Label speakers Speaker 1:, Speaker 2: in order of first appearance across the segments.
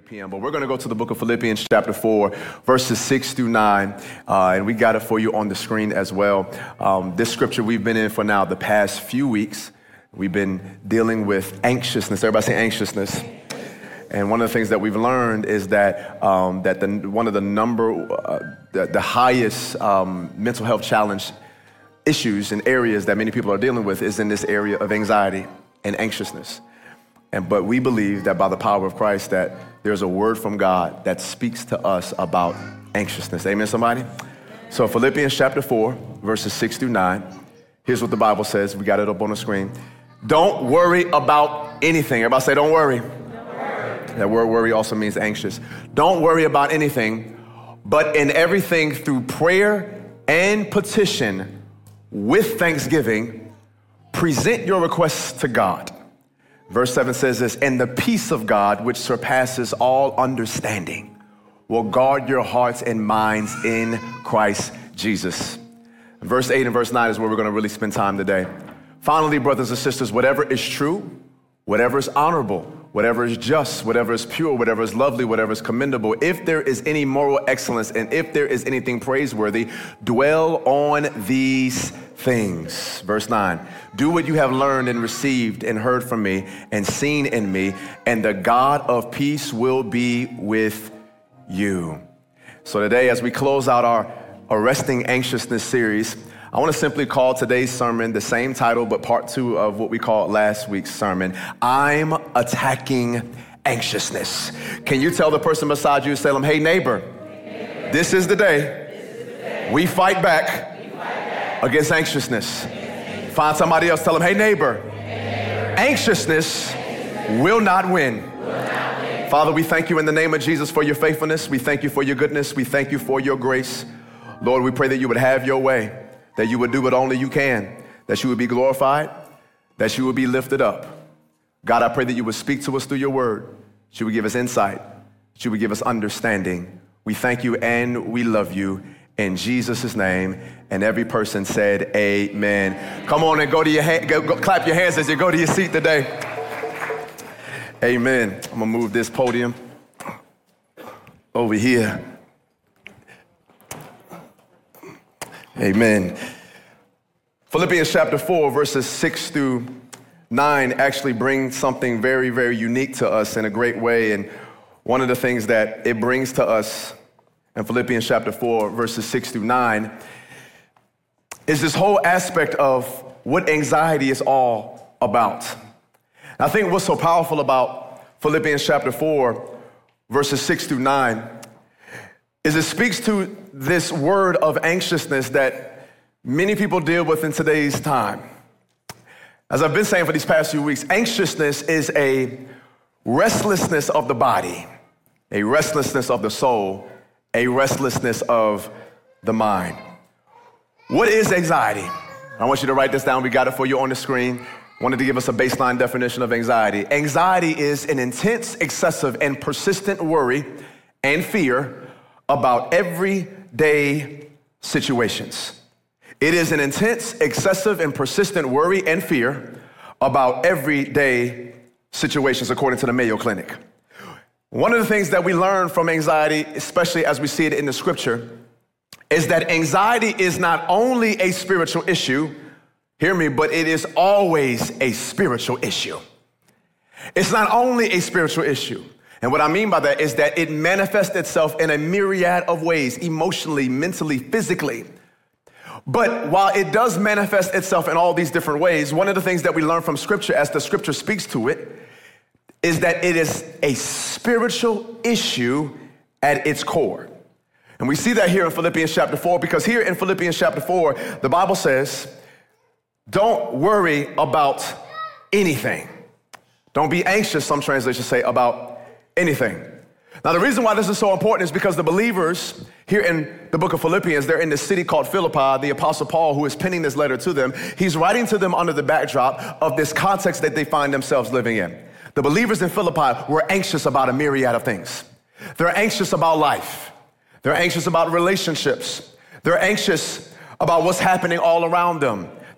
Speaker 1: p.m., but we're going to go to the book of Philippians chapter 4, verses 6 through 9, and we got it for you on the screen as well. This scripture we've been in for now the past few weeks. We've been dealing with anxiousness. Everybody say anxiousness. And one of the things that we've learned is that one of the highest mental health challenge issues and areas that many people are dealing with is in this area of anxiety and anxiousness. But we believe that by the power of Christ that there's a word from God that speaks to us about anxiousness. Amen, somebody? So Philippians chapter 4, verses 6 through 9. Here's what the Bible says. We got it up on the screen. Don't worry about anything. Everybody say, don't worry. That word worry also means anxious. Don't worry about anything, but in everything through prayer and petition with thanksgiving, present your requests to God. Verse 7 says this, and the peace of God, which surpasses all understanding, will guard your hearts and minds in Christ Jesus. Verse 8 and verse 9 is where we're going to really spend time today. Finally, brothers and sisters, whatever is true, whatever is honorable, whatever is just, whatever is pure, whatever is lovely, whatever is commendable, if there is any moral excellence and if there is anything praiseworthy, dwell on these things. Verse 9, do what you have learned and received and heard from me and seen in me, and the God of peace will be with you. So today, as we close out our Arresting Anxiousness series, I want to simply call today's sermon the same title, but part 2 of what we called last week's sermon. I'm attacking anxiousness. Can you tell the person beside you, tell them, hey neighbor, this is the day we fight back against anxiousness. Find somebody else, tell them, hey neighbor, anxiousness will not win. Father, we thank you in the name of Jesus for your faithfulness. We thank you for your goodness. We thank you for your grace. Lord, we pray that you would have your way, that you would do what only you can, that you would be glorified, that you would be lifted up. God, I pray that you would speak to us through your word. That you would give us insight. That you would give us understanding. We thank you and we love you in Jesus' name. And every person said, amen. Come on and go clap your hands as you go to your seat today. Amen. I'm gonna move this podium over here. Amen. Philippians chapter 4, verses 6 through 9 actually brings something very, very unique to us in a great way. And one of the things that it brings to us in Philippians chapter 4, verses 6 through 9 is this whole aspect of what anxiety is all about. And I think what's so powerful about Philippians chapter 4, verses 6 through 9 is it speaks to this word of anxiousness that many people deal with in today's time. As I've been saying for these past few weeks, anxiousness is a restlessness of the body, a restlessness of the soul, a restlessness of the mind. What is anxiety? I want you to write this down. We got it for you on the screen. Wanted to give us a baseline definition of anxiety. Anxiety is an intense, excessive, and persistent worry and fear about everyday situations. It is an intense, excessive, and persistent worry and fear about everyday situations, according to the Mayo Clinic. One of the things that we learn from anxiety, especially as we see it in the scripture, is that anxiety is not only a spiritual issue, hear me, but it is always a spiritual issue. It's not only a spiritual issue. And what I mean by that is that it manifests itself in a myriad of ways, emotionally, mentally, physically. But while it does manifest itself in all these different ways, one of the things that we learn from scripture as the scripture speaks to it is that it is a spiritual issue at its core. And we see that here in Philippians chapter 4, because here in Philippians chapter 4, the Bible says, don't worry about anything. Don't be anxious, some translations say, about anything. Now, the reason why this is so important is because the believers here in the book of Philippians, they're in this city called Philippi. The Apostle Paul, who is penning this letter to them, he's writing to them under the backdrop of this context that they find themselves living in. The believers in Philippi were anxious about a myriad of things. They're anxious about life. They're anxious about relationships. They're anxious about what's happening all around them.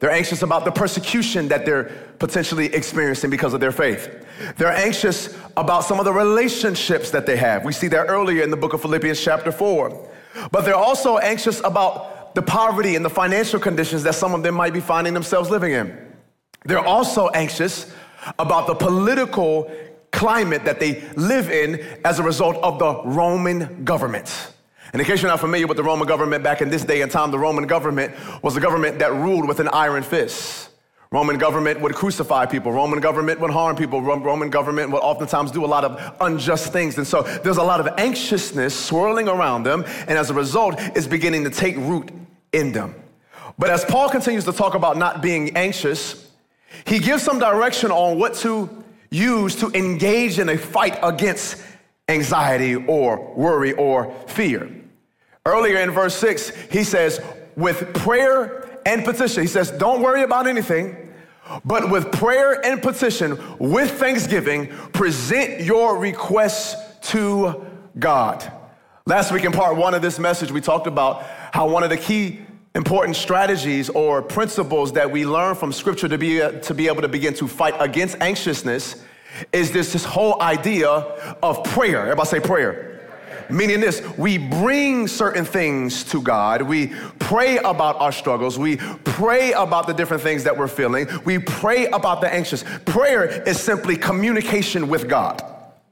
Speaker 1: They're anxious about the persecution that they're potentially experiencing because of their faith. They're anxious about some of the relationships that they have. We see that earlier in the book of Philippians chapter 4. But they're also anxious about the poverty and the financial conditions that some of them might be finding themselves living in. They're also anxious about the political climate that they live in as a result of the Roman government. And in case you're not familiar with the Roman government, back in this day and time, the Roman government was the government that ruled with an iron fist. Roman government would crucify people. Roman government would harm people. Roman government would oftentimes do a lot of unjust things. And so there's a lot of anxiousness swirling around them. And as a result, it's beginning to take root in them. But as Paul continues to talk about not being anxious, he gives some direction on what to use to engage in a fight against anxiety or worry or fear. Earlier in verse 6, he says, with prayer and petition, he says, don't worry about anything, but with prayer and petition, with thanksgiving, present your requests to God. Last week in part 1 of this message, we talked about how one of the key important strategies or principles that we learn from Scripture to be able to begin to fight against anxiousness is this whole idea of prayer. Everybody say prayer. Meaning this, we bring certain things to God. We pray about our struggles. We pray about the different things that we're feeling. We pray about the anxious. Prayer is simply communication with God.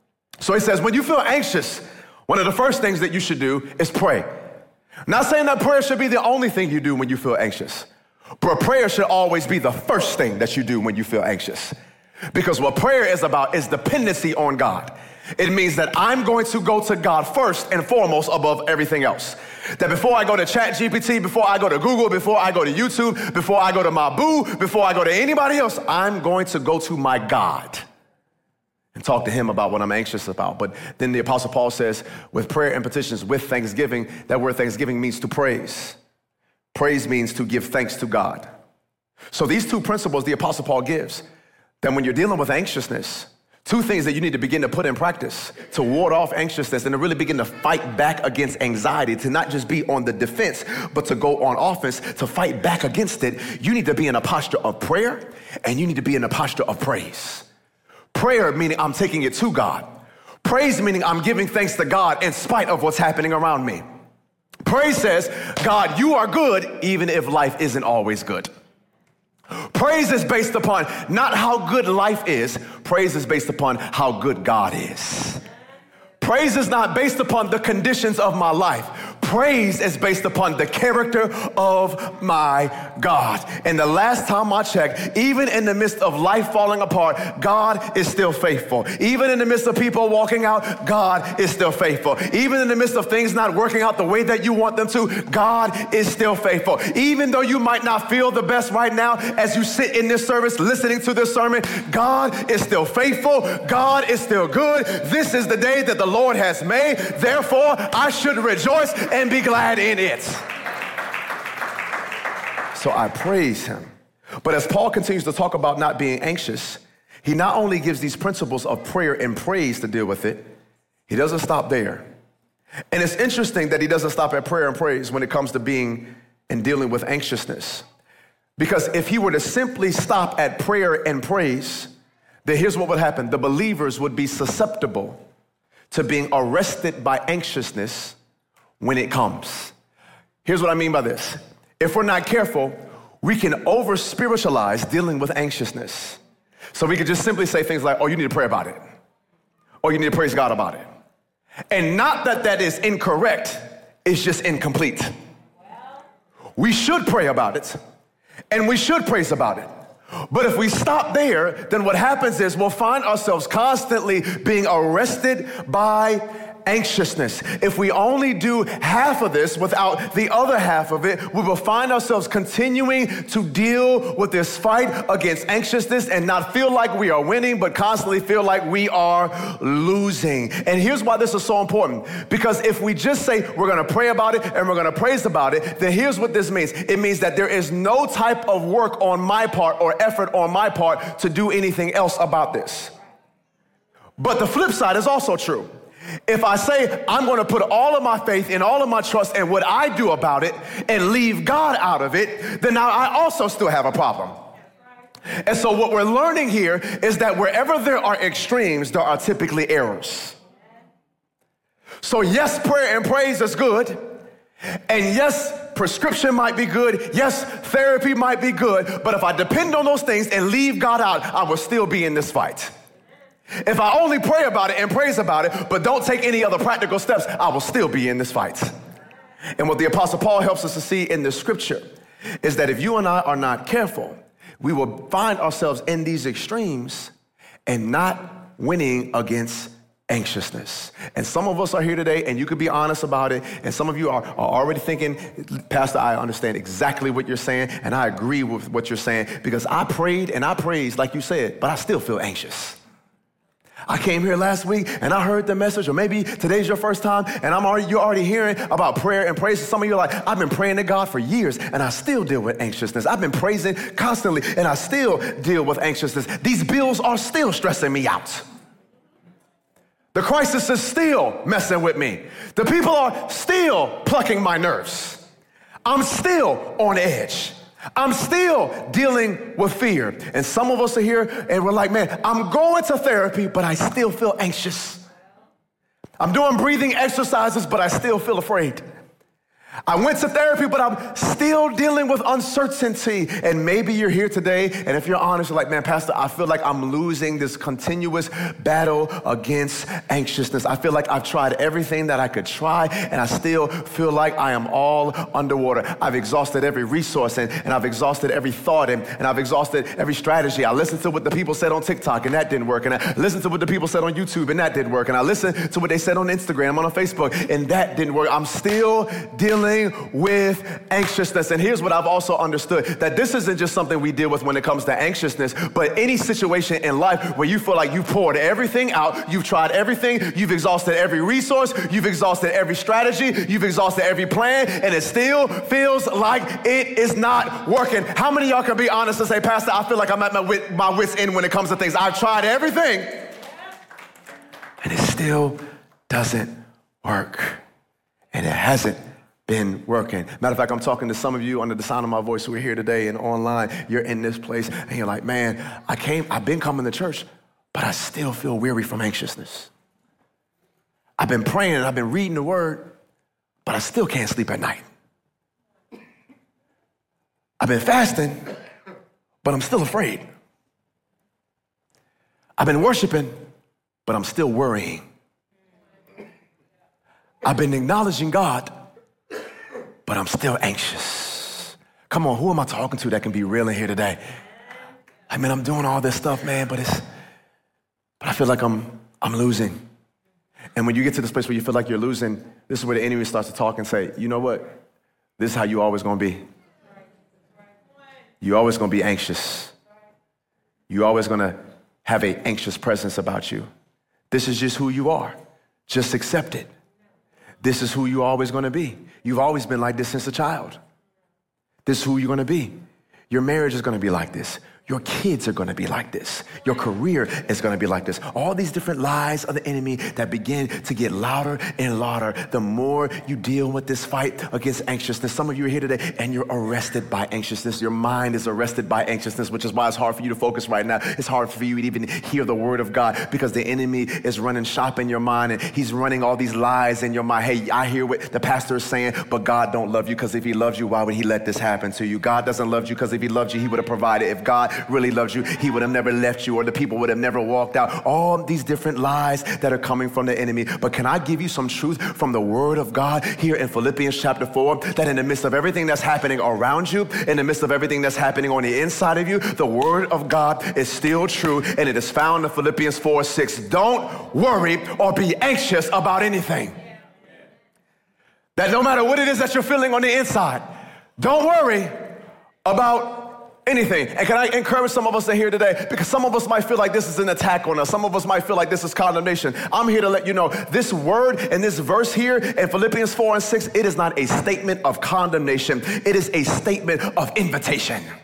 Speaker 1: So he says, when you feel anxious, one of the first things that you should do is pray. Not saying that prayer should be the only thing you do when you feel anxious, but prayer should always be the first thing that you do when you feel anxious. Because what prayer is about is dependency on God. It means that I'm going to go to God first and foremost above everything else. That before I go to ChatGPT, before I go to Google, before I go to YouTube, before I go to my boo, before I go to anybody else, I'm going to go to my God and talk to him about what I'm anxious about. But then the Apostle Paul says, with prayer and petitions, with thanksgiving, that word thanksgiving means to praise. Praise means to give thanks to God. So these two principles the Apostle Paul gives, that when you're dealing with anxiousness, two things that you need to begin to put in practice to ward off anxiousness and to really begin to fight back against anxiety, to not just be on the defense, but to go on offense, to fight back against it. You need to be in a posture of prayer, and you need to be in a posture of praise. Prayer meaning I'm taking it to God. Praise meaning I'm giving thanks to God in spite of what's happening around me. Praise says, God, you are good even if life isn't always good. Praise is based upon not how good life is. Praise is based upon how good God is. Praise is not based upon the conditions of my life. Praise is based upon the character of my God. And the last time I checked, even in the midst of life falling apart, God is still faithful. Even in the midst of people walking out, God is still faithful. Even in the midst of things not working out the way that you want them to, God is still faithful. Even though you might not feel the best right now as you sit in this service listening to this sermon, God is still faithful. God is still good. This is the day that the Lord has made. Therefore, I should rejoice and be glad in it. So I praise him. But as Paul continues to talk about not being anxious, he not only gives these principles of prayer and praise to deal with it, he doesn't stop there. And it's interesting that he doesn't stop at prayer and praise when it comes to being and dealing with anxiousness. Because if he were to simply stop at prayer and praise, then here's what would happen. The believers would be susceptible to being arrested by anxiousness when it comes. Here's what I mean by this. If we're not careful, we can over-spiritualize dealing with anxiousness. So we could just simply say things like, oh, you need to pray about it. Or you need to praise God about it. And not that that is incorrect, it's just incomplete. We should pray about it, and we should praise about it. But if we stop there, then what happens is we'll find ourselves constantly being arrested by anxiousness. If we only do half of this without the other half of it, we will find ourselves continuing to deal with this fight against anxiousness and not feel like we are winning, but constantly feel like we are losing. And here's why this is so important. Because if we just say we're going to pray about it and we're going to praise about it, then here's what this means. It means that there is no type of work on my part or effort on my part to do anything else about this. But the flip side is also true. If I say I'm going to put all of my faith and all of my trust in what I do about it and leave God out of it, then now I also still have a problem. And so what we're learning here is that wherever there are extremes, there are typically errors. So yes, prayer and praise is good. And yes, prescription might be good. Yes, therapy might be good. But if I depend on those things and leave God out, I will still be in this fight. If I only pray about it and praise about it, but don't take any other practical steps, I will still be in this fight. And what the Apostle Paul helps us to see in this scripture is that if you and I are not careful, we will find ourselves in these extremes and not winning against anxiousness. And some of us are here today, and you could be honest about it, and some of you are already thinking, Pastor, I understand exactly what you're saying, and I agree with what you're saying, because I prayed and I praised, like you said, but I still feel anxious. I came here last week and I heard the message, or maybe today's your first time and you're already hearing about prayer and praise. Some of you are like, I've been praying to God for years and I still deal with anxiousness. I've been praising constantly and I still deal with anxiousness. These bills are still stressing me out. The crisis is still messing with me. The people are still plucking my nerves. I'm still on edge. I'm still dealing with fear. And some of us are here and we're like, man, I'm going to therapy, but I still feel anxious. I'm doing breathing exercises, but I still feel afraid. I went to therapy, but I'm still dealing with uncertainty. And maybe you're here today, and if you're honest, you're like, man, Pastor, I feel like I'm losing this continuous battle against anxiousness. I feel like I've tried everything that I could try, and I still feel like I am all underwater. I've exhausted every resource, and I've exhausted every thought, and I've exhausted every strategy. I listened to what the people said on TikTok, and that didn't work. And I listened to what the people said on YouTube, and that didn't work. And I listened to what they said on Instagram, on Facebook, and that didn't work. I'm still dealing with anxiousness. And here's what I've also understood, that this isn't just something we deal with when it comes to anxiousness, but any situation in life where you feel like you've poured everything out, you've tried everything, you've exhausted every resource, you've exhausted every strategy, you've exhausted every plan, and it still feels like it is not working. How many of y'all can be honest and say, Pastor, I feel like I'm at my wit's end when it comes to things. I've tried everything, and it still doesn't work. And it hasn't been working. Matter of fact, I'm talking to some of you under the sound of my voice who are here today and online. You're in this place and you're like, man, I've been coming to church, but I still feel weary from anxiousness. I've been praying and I've been reading the word, but I still can't sleep at night. I've been fasting, but I'm still afraid. I've been worshiping, but I'm still worrying. I've been acknowledging God, but I'm still anxious. Come on, who am I talking to that can be real in here today? I mean, I'm doing all this stuff, man, but I feel like I'm losing. And when you get to this place where you feel like you're losing, this is where the enemy starts to talk and say, you know what? This is how you always gonna be. You're always gonna be anxious. You're always gonna have an anxious presence about you. This is just who you are. Just accept it. This is who you're always going to be. You've always been like this since a child. This is who you're going to be. Your marriage is going to be like this. Your kids are going to be like this. Your career is going to be like this. All these different lies of the enemy that begin to get louder and louder the more you deal with this fight against anxiousness. Some of you are here today and you're arrested by anxiousness. Your mind is arrested by anxiousness, which is why it's hard for you to focus right now. It's hard for you to even hear the word of God because the enemy is running shop in your mind and he's running all these lies in your mind. Hey, I hear what the pastor is saying, but God don't love you because if he loves you, why would he let this happen to you? God doesn't love you because if he loved you, he would have provided. If God really loves you, he would have never left you or the people would have never walked out. All these different lies that are coming from the enemy. But can I give you some truth from the word of God here in Philippians chapter 4, that in the midst of everything that's happening around you, in the midst of everything that's happening on the inside of you, the word of God is still true, and it is found in Philippians 4:6. Don't worry or be anxious about anything. That no matter what it is that you're feeling on the inside, don't worry about anything. And can I encourage some of us that are here today? Because some of us might feel like this is an attack on us. Some of us might feel like this is condemnation. I'm here to let you know this word and this verse here in Philippians 4:6, it is not a statement of condemnation. It is a statement of invitation.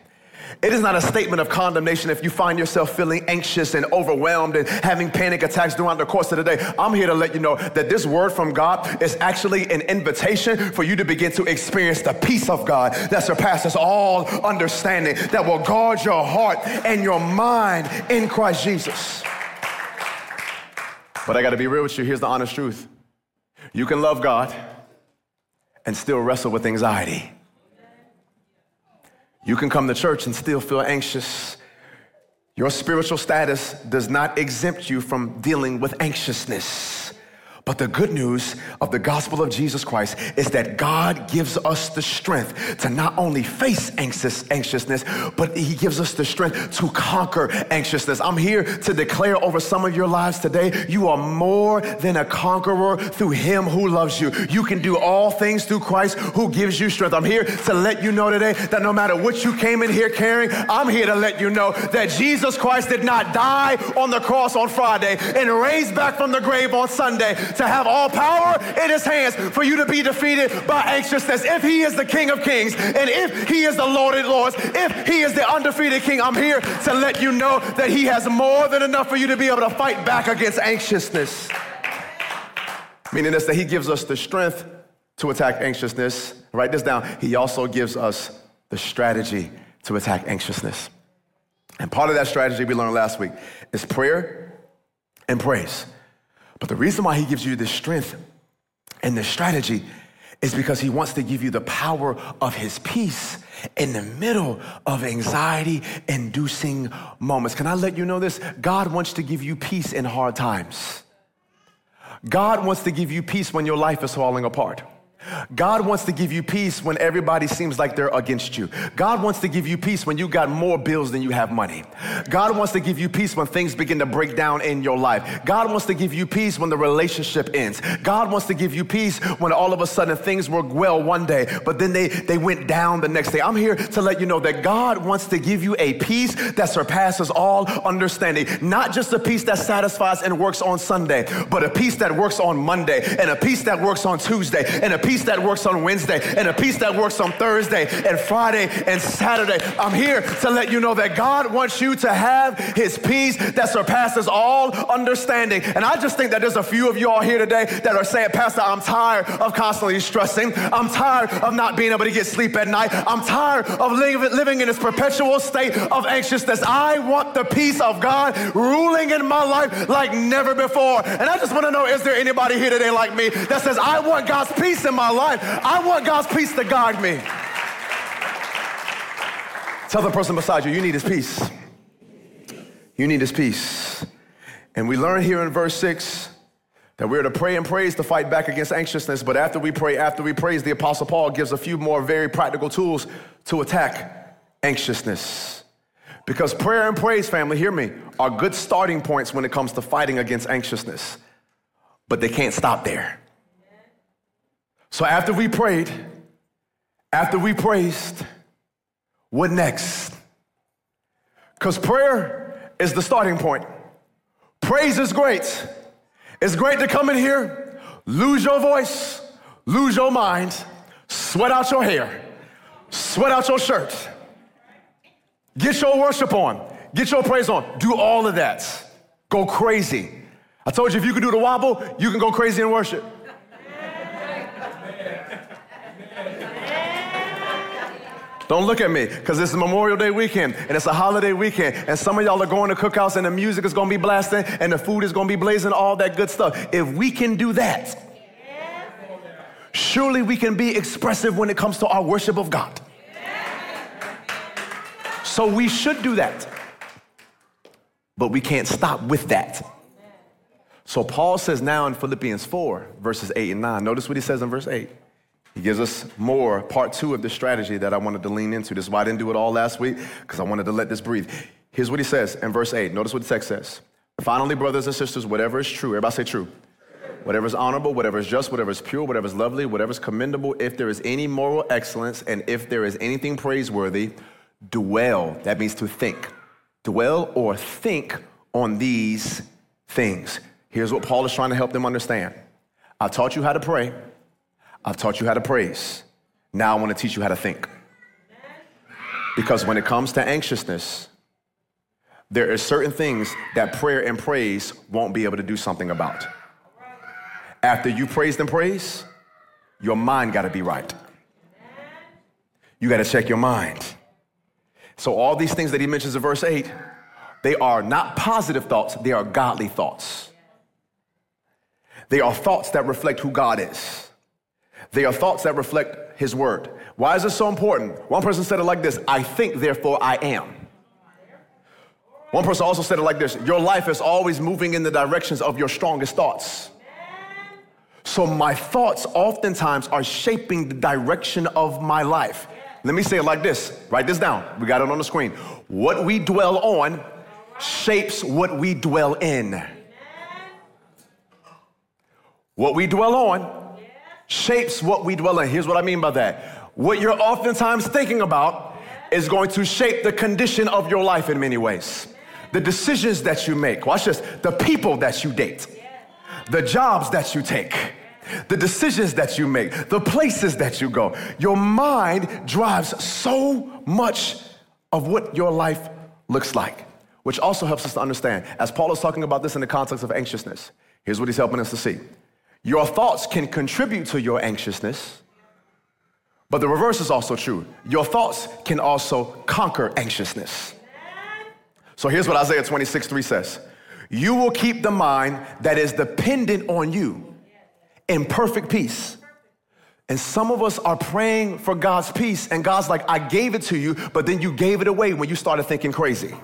Speaker 1: It is not a statement of condemnation if you find yourself feeling anxious and overwhelmed and having panic attacks throughout the course of the day. I'm here to let you know that this word from God is actually an invitation for you to begin to experience the peace of God that surpasses all understanding, that will guard your heart and your mind in Christ Jesus. But I got to be real with you. Here's the honest truth. You can love God and still wrestle with anxiety. You can come to church and still feel anxious. Your spiritual status does not exempt you from dealing with anxiousness. But the good news of the gospel of Jesus Christ is that God gives us the strength to not only face anxiousness, but he gives us the strength to conquer anxiousness. I'm here to declare over some of your lives today, you are more than a conqueror through him who loves you. You can do all things through Christ who gives you strength. I'm here to let you know today that no matter what you came in here carrying, I'm here to let you know that Jesus Christ did not die on the cross on Friday and raised back from the grave on Sunday to have all power in his hands for you to be defeated by anxiousness. If he is the King of Kings, and if he is the Lord of Lords, if he is the undefeated King, I'm here to let you know that he has more than enough for you to be able to fight back against anxiousness. Meaning this, that he gives us the strength to attack anxiousness. Write this down. He also gives us the strategy to attack anxiousness. And part of that strategy we learned last week is prayer and praise. But the reason why he gives you the strength and the strategy is because he wants to give you the power of his peace in the middle of anxiety-inducing moments. Can I let you know this? God wants to give you peace in hard times. God wants to give you peace when your life is falling apart. God wants to give you peace when everybody seems like they're against you. God wants to give you peace when you got more bills than you have money. God wants to give you peace when things begin to break down in your life. God wants to give you peace when the relationship ends. God wants to give you peace when all of a sudden things were well one day, but then they went down the next day. I'm here to let you know that God wants to give you a peace that surpasses all understanding. Not just a peace that satisfies and works on Sunday, but a peace that works on Monday, and a peace that works on Tuesday, and a peace that works on Wednesday, and a peace that works on Thursday and Friday and Saturday. I'm here to let you know that God wants you to have his peace that surpasses all understanding. And I just think that there's a few of you all here today that are saying, Pastor, I'm tired of constantly stressing. I'm tired of not being able to get sleep at night. I'm tired of living in this perpetual state of anxiousness. I want the peace of God ruling in my life like never before. And I just want to know, is there anybody here today like me that says, I want God's peace in my life? I want God's peace to guide me. Tell the person beside you, you need his peace. You need his peace. And we learn here in verse 6 that we're to pray and praise to fight back against anxiousness. But after we pray, after we praise, the Apostle Paul gives a few more very practical tools to attack anxiousness. Because prayer and praise, family, hear me, are good starting points when it comes to fighting against anxiousness. But they can't stop there. So after we prayed, after we praised, what next? Because prayer is the starting point. Praise is great. It's great to come in here, lose your voice, lose your mind, sweat out your hair, sweat out your shirt, get your worship on, get your praise on, do all of that. Go crazy. I told you if you can do the wobble, you can go crazy in worship. Don't look at me, because it's Memorial Day weekend, and it's a holiday weekend, and some of y'all are going to cookouts, and the music is going to be blasting, and the food is going to be blazing, all that good stuff. If we can do that, surely we can be expressive when it comes to our worship of God. So we should do that, but we can't stop with that. So Paul says now in Philippians 4, verses 8 and 9, notice what he says in verse 8. He gives us more, part 2 of the strategy that I wanted to lean into. This is why I didn't do it all last week, because I wanted to let this breathe. Here's what he says in verse 8. Notice what the text says. Finally, brothers and sisters, whatever is true, everybody say true. Whatever is honorable, whatever is just, whatever is pure, whatever is lovely, whatever is commendable, if there is any moral excellence, and if there is anything praiseworthy, dwell. That means to think. Dwell or think on these things. Here's what Paul is trying to help them understand. I've taught you how to pray. I've taught you how to praise. Now I want to teach you how to think. Because when it comes to anxiousness, there are certain things that prayer and praise won't be able to do something about. After you praise and praise, your mind got to be right. You got to check your mind. So all these things that he mentions in verse 8, they are not positive thoughts, they are godly thoughts. They are thoughts that reflect who God is. They are thoughts that reflect his word. Why is this so important? One person said it like this: I think, therefore I am. One person also said it like this: your life is always moving in the directions of your strongest thoughts. So my thoughts oftentimes are shaping the direction of my life. Let me say it like this. Write this down. We got it on the screen. What we dwell on shapes what we dwell in. What we dwell on shapes what we dwell in. Here's what I mean by that. What you're oftentimes thinking about is going to shape the condition of your life in many ways. The decisions that you make. Watch this. The people that you date. The jobs that you take. The decisions that you make. The places that you go. Your mind drives so much of what your life looks like, which also helps us to understand. As Paul is talking about this in the context of anxiousness, here's what he's helping us to see. Your thoughts can contribute to your anxiousness, but the reverse is also true. Your thoughts can also conquer anxiousness. So here's what Isaiah 26:3 says. You will keep the mind that is dependent on you in perfect peace. And some of us are praying for God's peace, and God's like, I gave it to you, but then you gave it away when you started thinking crazy.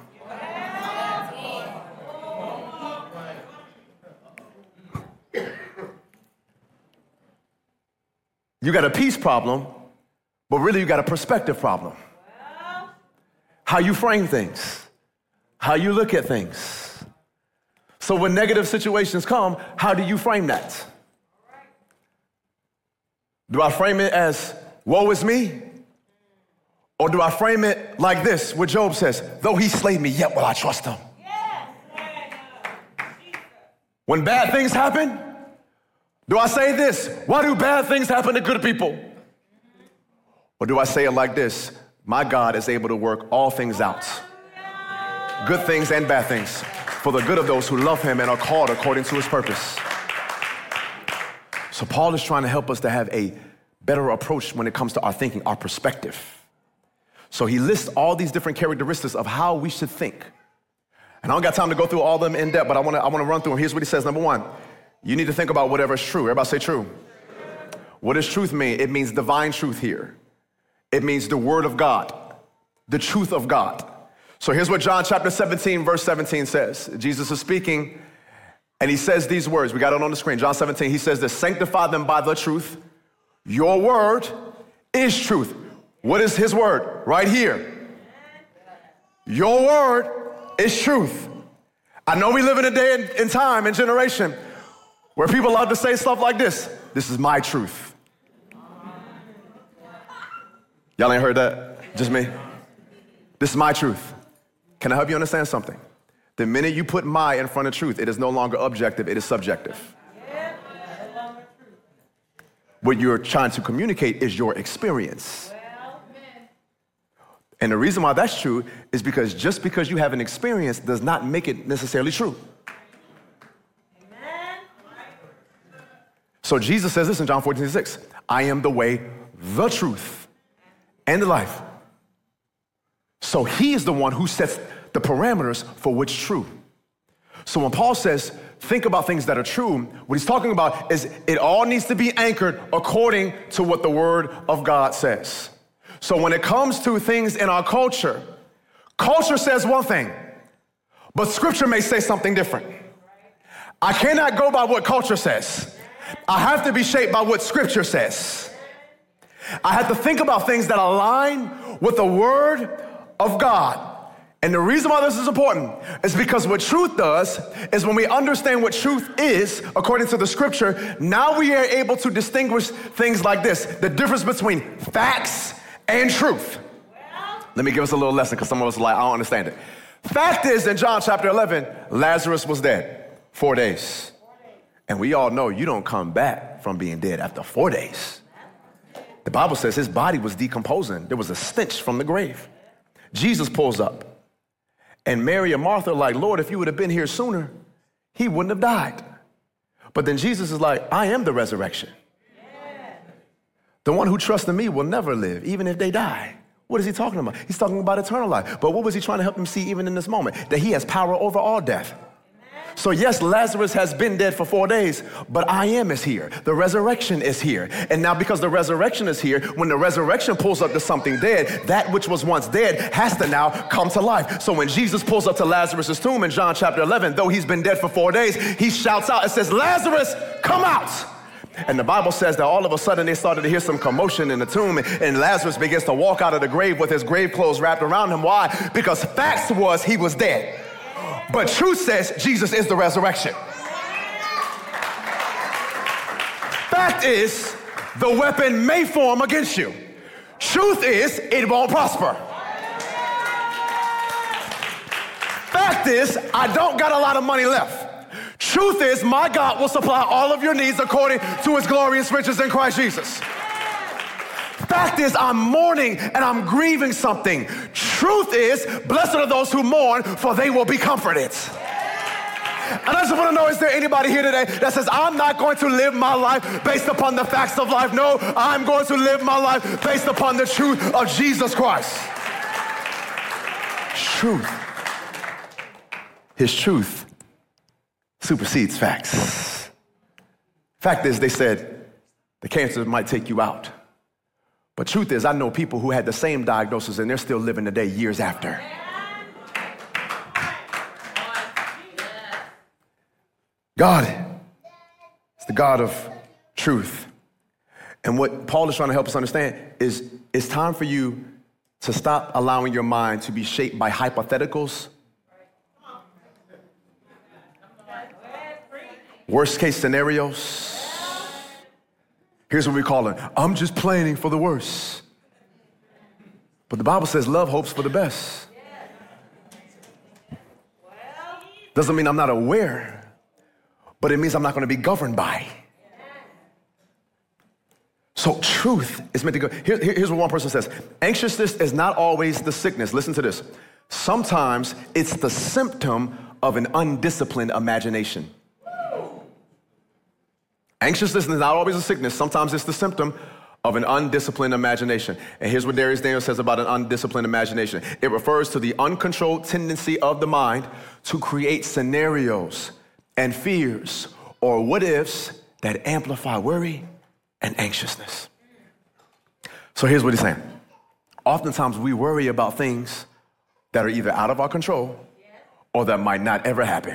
Speaker 1: You got a peace problem, but really you got a perspective problem. How you frame things, how you look at things. So when negative situations come, how do you frame that? Do I frame it as, woe is me? Or do I frame it like this, what Job says, though he slay me, yet will I trust him. When bad things happen, do I say this, why do bad things happen to good people? Or do I say it like this, my God is able to work all things out, good things and bad things, for the good of those who love him and are called according to his purpose. So Paul is trying to help us to have a better approach when it comes to our thinking, our perspective. So he lists all these different characteristics of how we should think. And I don't got time to go through all of them in depth, but I want to run through them. Here's what he says. Number one, you need to think about whatever is true. Everybody say true. What does truth mean? It means divine truth here. It means the word of God, the truth of God. So here's what John chapter 17, verse 17 says. Jesus is speaking, and he says these words. We got it on the screen. John 17, he says this, sanctify them by the truth. Your word is truth. What is his word? Right here. Your word is truth. I know we live in a day and time and generation where people love to say stuff like this. This is my truth. Y'all ain't heard that? Just me? This is my truth. Can I help you understand something? The minute you put my in front of truth, it is no longer objective, it is subjective. What you're trying to communicate is your experience. And the reason why that's true is because just because you have an experience does not make it necessarily true. So Jesus says this in John 14:6, I am the way, the truth, and the life. So he is the one who sets the parameters for what's true. So when Paul says, think about things that are true, what he's talking about is it all needs to be anchored according to what the word of God says. So when it comes to things in our culture, culture says one thing, but scripture may say something different. I cannot go by what culture says. I have to be shaped by what scripture says. I have to think about things that align with the word of God. And the reason why this is important is because what truth does is when we understand what truth is, according to the scripture, now we are able to distinguish things like this, the difference between facts and truth. Let me give us a little lesson because some of us are like, I don't understand it. Fact is, in John chapter 11, Lazarus was dead 4 days. And we all know you don't come back from being dead after 4 days. The Bible says his body was decomposing. There was a stench from the grave. Jesus pulls up. And Mary and Martha are like, Lord, if you would have been here sooner, he wouldn't have died. But then Jesus is like, I am the resurrection. The one who trusts in me will never live, even if they die. What is he talking about? He's talking about eternal life. But what was he trying to help them see even in this moment? That he has power over all death. So yes, Lazarus has been dead for 4 days, but I am is here. The resurrection is here. And now because the resurrection is here, when the resurrection pulls up to something dead, that which was once dead has to now come to life. So when Jesus pulls up to Lazarus' tomb in John chapter 11, though he's been dead for 4 days, he shouts out and says, Lazarus, come out. And the Bible says that all of a sudden they started to hear some commotion in the tomb, and Lazarus begins to walk out of the grave with his grave clothes wrapped around him. Why? Because facts was he was dead. But truth says Jesus is the resurrection. Fact is, the weapon may form against you. Truth is, it won't prosper. Fact is, I don't got a lot of money left. Truth is, my God will supply all of your needs according to his glorious riches in Christ Jesus. Fact is, I'm mourning and I'm grieving something. Truth is, blessed are those who mourn, for they will be comforted. And I just want to know, is there anybody here today that says, I'm not going to live my life based upon the facts of life? No, I'm going to live my life based upon the truth of Jesus Christ. Truth. His truth supersedes facts. Fact is, they said, the cancer might take you out. But truth is, I know people who had the same diagnosis and they're still living today years after. God is the God of truth. And what Paul is trying to help us understand is it's time for you to stop allowing your mind to be shaped by hypotheticals, worst case scenarios. Here's what we call it. I'm just planning for the worst. But the Bible says love hopes for the best. Doesn't mean I'm not aware, but it means I'm not going to be governed by. So truth is meant to go. Here's what one person says. Anxiousness is not always the sickness. Listen to this. Sometimes it's the symptom of an undisciplined imagination. Anxiousness is not always a sickness. Sometimes it's the symptom of an undisciplined imagination. And here's what Darius Daniels says about an undisciplined imagination. It refers to the uncontrolled tendency of the mind to create scenarios and fears or what-ifs that amplify worry and anxiousness. So here's what he's saying. Oftentimes we worry about things that are either out of our control or that might not ever happen.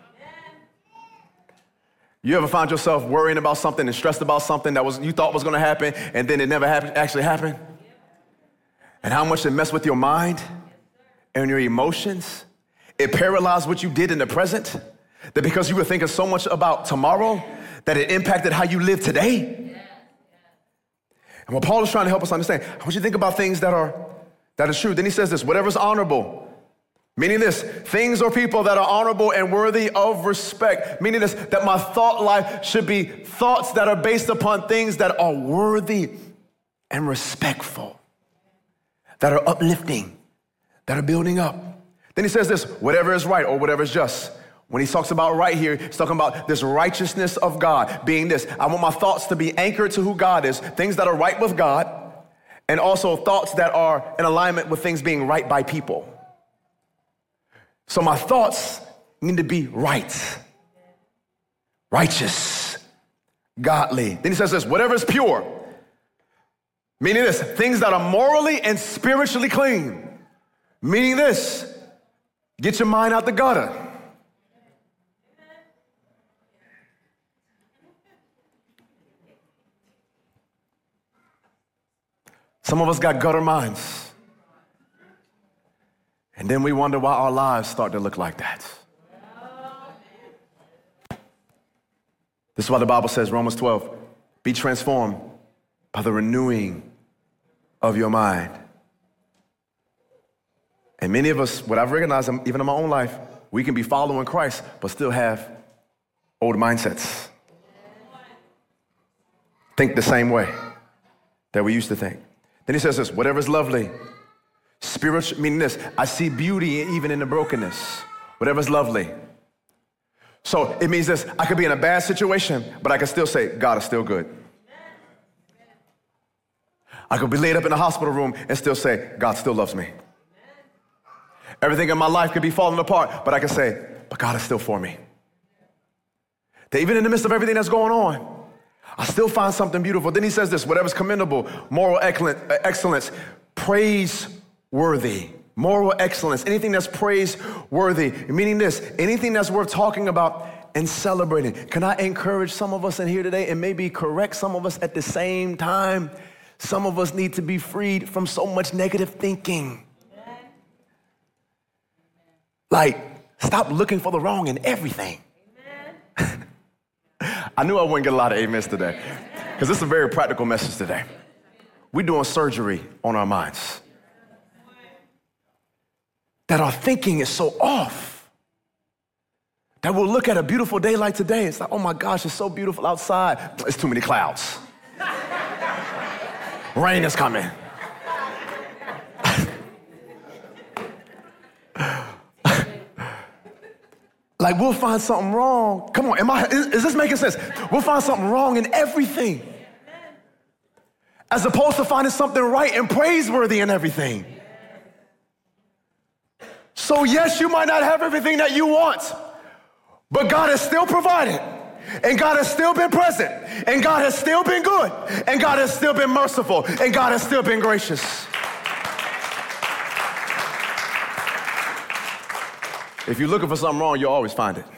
Speaker 1: You ever find yourself worrying about something and stressed about something that you thought was going to happen and then it never actually happened? And how much it messed with your mind and your emotions? It paralyzed what you did in the present, that because you were thinking so much about tomorrow that it impacted how you live today. And what Paul is trying to help us understand, I want you to think about things that are true. Then he says this, whatever's honorable. Meaning this, things or people that are honorable and worthy of respect. Meaning this, that my thought life should be thoughts that are based upon things that are worthy and respectful, that are uplifting, that are building up. Then he says this, whatever is right or whatever is just. When he talks about right here, he's talking about this righteousness of God being this. I want my thoughts to be anchored to who God is, things that are right with God, and also thoughts that are in alignment with things being right by people. So my thoughts need to be right, righteous, godly. Then he says this, whatever is pure, meaning this, things that are morally and spiritually clean. Meaning this, get your mind out the gutter. Some of us got gutter minds. And then we wonder why our lives start to look like that. This is why the Bible says, Romans 12, be transformed by the renewing of your mind. And many of us, what I've recognized, even in my own life, we can be following Christ, but still have old mindsets. Think the same way that we used to think. Then he says this, whatever is lovely, Spiritual, meaning this, I see beauty even in the brokenness, whatever's lovely. So it means this, I could be in a bad situation, but I can still say, God is still good. I could be laid up in a hospital room and still say, God still loves me. Everything in my life could be falling apart, but I can say, but God is still for me. That even in the midst of everything that's going on, I still find something beautiful. Then he says this, whatever's commendable, moral excellence, praiseworthy, moral excellence, anything that's praiseworthy, meaning this, anything that's worth talking about and celebrating. Can I encourage some of us in here today and maybe correct some of us at the same time? Some of us need to be freed from so much negative thinking. Like, stop looking for the wrong in everything. I knew I wouldn't get a lot of amens today because this is a very practical message today. We're doing surgery on our minds. That our thinking is so off. That we'll look at a beautiful day like today. It's like, oh my gosh, it's so beautiful outside. It's too many clouds. Rain is coming. Like we'll find something wrong. Come on, is this making sense? We'll find something wrong in everything. As opposed to finding something right and praiseworthy in everything. So yes, you might not have everything that you want, but God has still provided, and God has still been present, and God has still been good, and God has still been merciful, and God has still been gracious. If you're looking for something wrong, you'll always find it.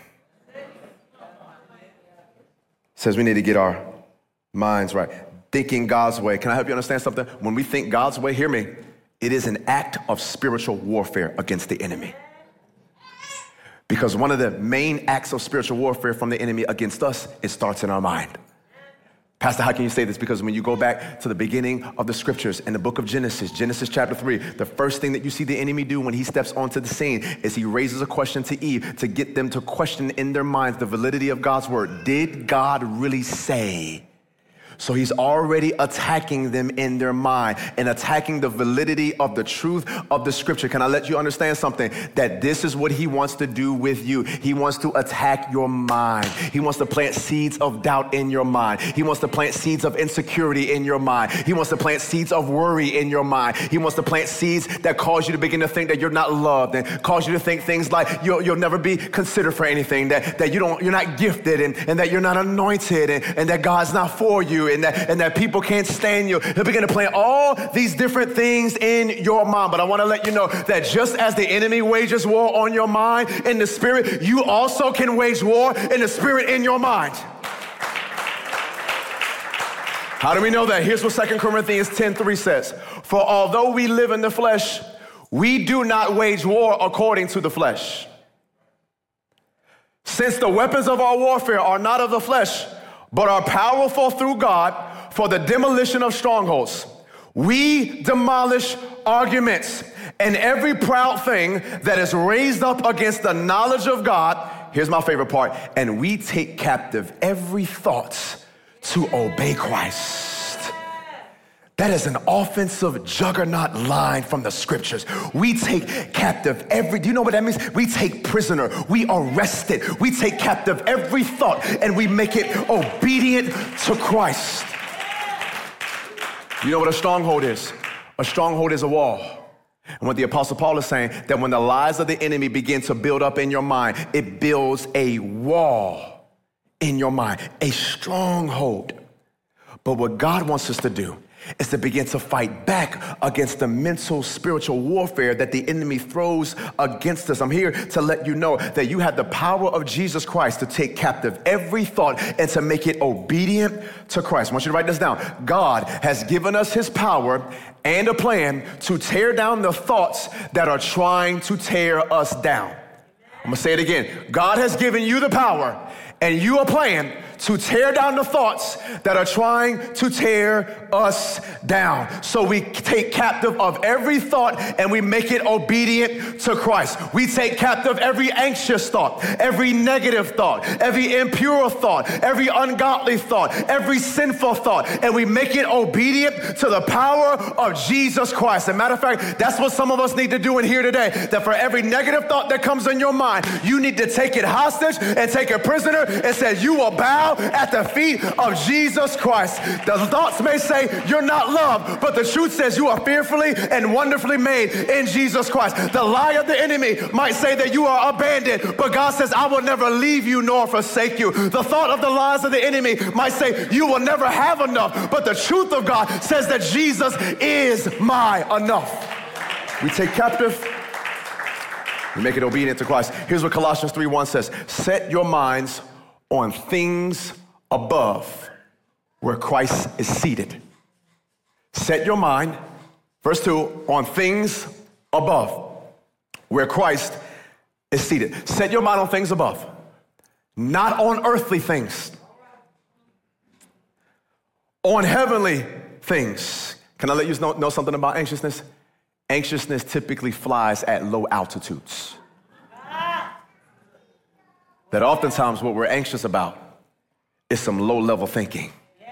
Speaker 1: Says we need to get our minds right. Thinking God's way. Can I help you understand something? When we think God's way, hear me, it is an act of spiritual warfare against the enemy. Because one of the main acts of spiritual warfare from the enemy against us, it starts in our mind. Pastor, how can you say this? Because when you go back to the beginning of the scriptures in the book of Genesis, Genesis chapter 3, the first thing that you see the enemy do when he steps onto the scene is he raises a question to Eve to get them to question in their minds the validity of God's word. Did God really say? So he's already attacking them in their mind and attacking the validity of the truth of the scripture. Can I let you understand something? That this is what he wants to do with you. He wants to attack your mind. He wants to plant seeds of doubt in your mind. He wants to plant seeds of insecurity in your mind. He wants to plant seeds of worry in your mind. He wants to plant seeds that cause you to begin to think that you're not loved and cause you to think things like you'll never be considered for anything, that you're not gifted and that you're not anointed and that God's not for you. And that people can't stand you. He'll begin to plant all these different things in your mind. But I want to let you know that just as the enemy wages war on your mind in the spirit, you also can wage war in the spirit in your mind. How do we know that? Here's what 2 Corinthians 10:3 says. For although we live in the flesh, we do not wage war according to the flesh. Since the weapons of our warfare are not of the flesh, but are powerful through God for the demolition of strongholds. We demolish arguments and every proud thing that is raised up against the knowledge of God. Here's my favorite part. And we take captive every thought to obey Christ. That is an offensive juggernaut line from the scriptures. We take captive do you know what that means? We take prisoner, we arrest it, we take captive every thought and we make it obedient to Christ. You know what a stronghold is? A stronghold is a wall. And what the Apostle Paul is saying, that when the lies of the enemy begin to build up in your mind, it builds a wall in your mind, a stronghold. But what God wants us to do is to begin to fight back against the mental, spiritual warfare that the enemy throws against us. I'm here to let you know that you have the power of Jesus Christ to take captive every thought and to make it obedient to Christ. I want you to write this down. God has given us his power and a plan to tear down the thoughts that are trying to tear us down. I'm gonna say it again. God has given you the power and you a plan to tear down the thoughts that are trying to tear us down. So we take captive of every thought and we make it obedient to Christ. We take captive every anxious thought, every negative thought, every impure thought, every ungodly thought, every sinful thought, and we make it obedient to the power of Jesus Christ. As a matter of fact, that's what some of us need to do in here today, that for every negative thought that comes in your mind, you need to take it hostage and take it prisoner and say, you will bow at the feet of Jesus Christ. The thoughts may say you're not loved, but the truth says you are fearfully and wonderfully made in Jesus Christ. The lie of the enemy might say that you are abandoned, but God says, I will never leave you nor forsake you. The thought of the lies of the enemy might say you will never have enough, but the truth of God says that Jesus is my enough. We take captive, we make it obedient to Christ. Here's what Colossians 3:1 says. Set your minds on things above where Christ is seated. Set your mind, verse 2, on things above where Christ is seated. Set your mind on things above, not on earthly things, on heavenly things. Can I let you know something about anxiousness? Anxiousness typically flies at low altitudes. That oftentimes what we're anxious about is some low-level thinking.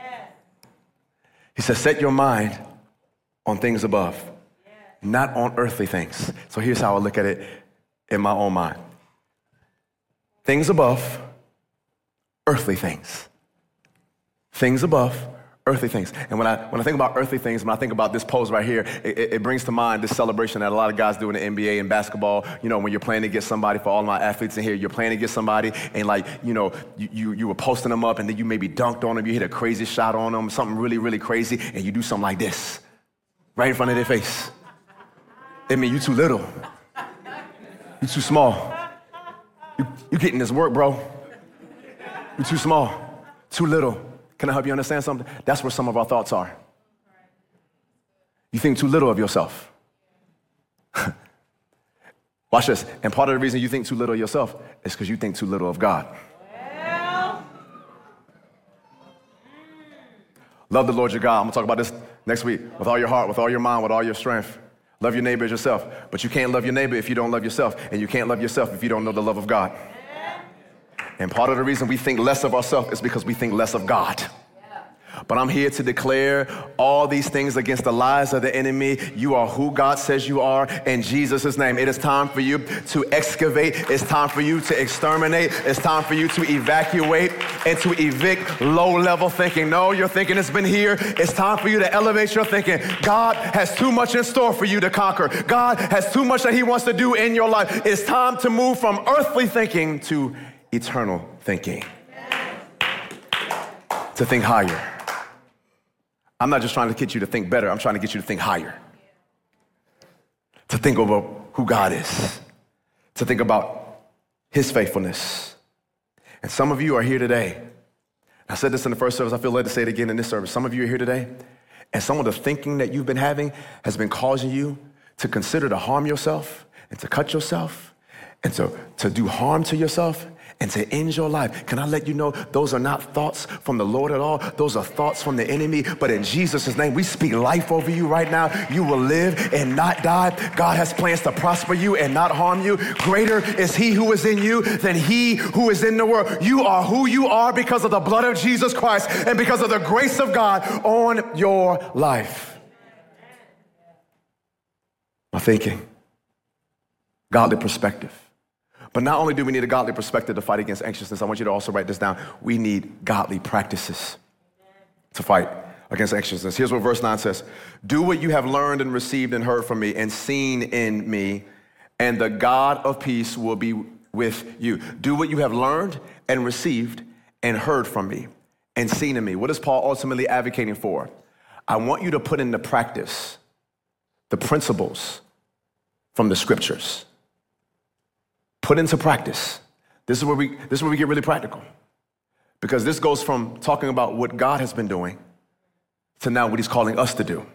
Speaker 1: He says, set your mind on things above, not on earthly things. So here's how I look at it in my own mind. Things above, earthly things. Things above, earthly things. And when I think about earthly things, when I think about this pose right here, it brings to mind this celebration that a lot of guys do in the NBA and basketball. You know, when you're playing against somebody, for all my athletes in here, you're playing against somebody and like, you know, you were posting them up and then you maybe dunked on them, you hit a crazy shot on them, something really, really crazy, and you do something like this, right in front of their face. I mean, you too little. You too small. You getting this work, bro. You too small, too little. Can I help you understand something? That's where some of our thoughts are. You think too little of yourself. Watch this. And part of the reason you think too little of yourself is because you think too little of God. Love the Lord your God. I'm going to talk about this next week. With all your heart, with all your mind, with all your strength. Love your neighbor as yourself. But you can't love your neighbor if you don't love yourself. And you can't love yourself if you don't know the love of God. And part of the reason we think less of ourselves is because we think less of God. But I'm here to declare all these things against the lies of the enemy. You are who God says you are in Jesus' name. It is time for you to excavate. It's time for you to exterminate. It's time for you to evacuate and to evict low-level thinking. No, your thinking has been here. It's time for you to elevate your thinking. God has too much in store for you to conquer. God has too much that he wants to do in your life. It's time to move from earthly thinking to eternal thinking. To think higher. I'm not just trying to get you to think better. I'm trying to get you to think higher. To think about who God is. To think about his faithfulness. And some of you are here today. I said this in the first service. I feel led to say it again in this service. Some of you are here today, and some of the thinking that you've been having has been causing you to consider to harm yourself and to cut yourself and to do harm to yourself and to end your life. Can I let you know those are not thoughts from the Lord at all? Those are thoughts from the enemy. But in Jesus' name, we speak life over you right now. You will live and not die. God has plans to prosper you and not harm you. Greater is he who is in you than he who is in the world. You are who you are because of the blood of Jesus Christ and because of the grace of God on your life. My thinking, godly perspective. But not only do we need a godly perspective to fight against anxiousness, I want you to also write this down. We need godly practices to fight against anxiousness. Here's what verse 9 says. Do what you have learned and received and heard from me and seen in me, and the God of peace will be with you. Do what you have learned and received and heard from me and seen in me. What is Paul ultimately advocating for? I want you to put into practice the principles from the scriptures. Put into practice. This is where we get really practical. Because this goes from talking about what God has been doing to now what he's calling us to do.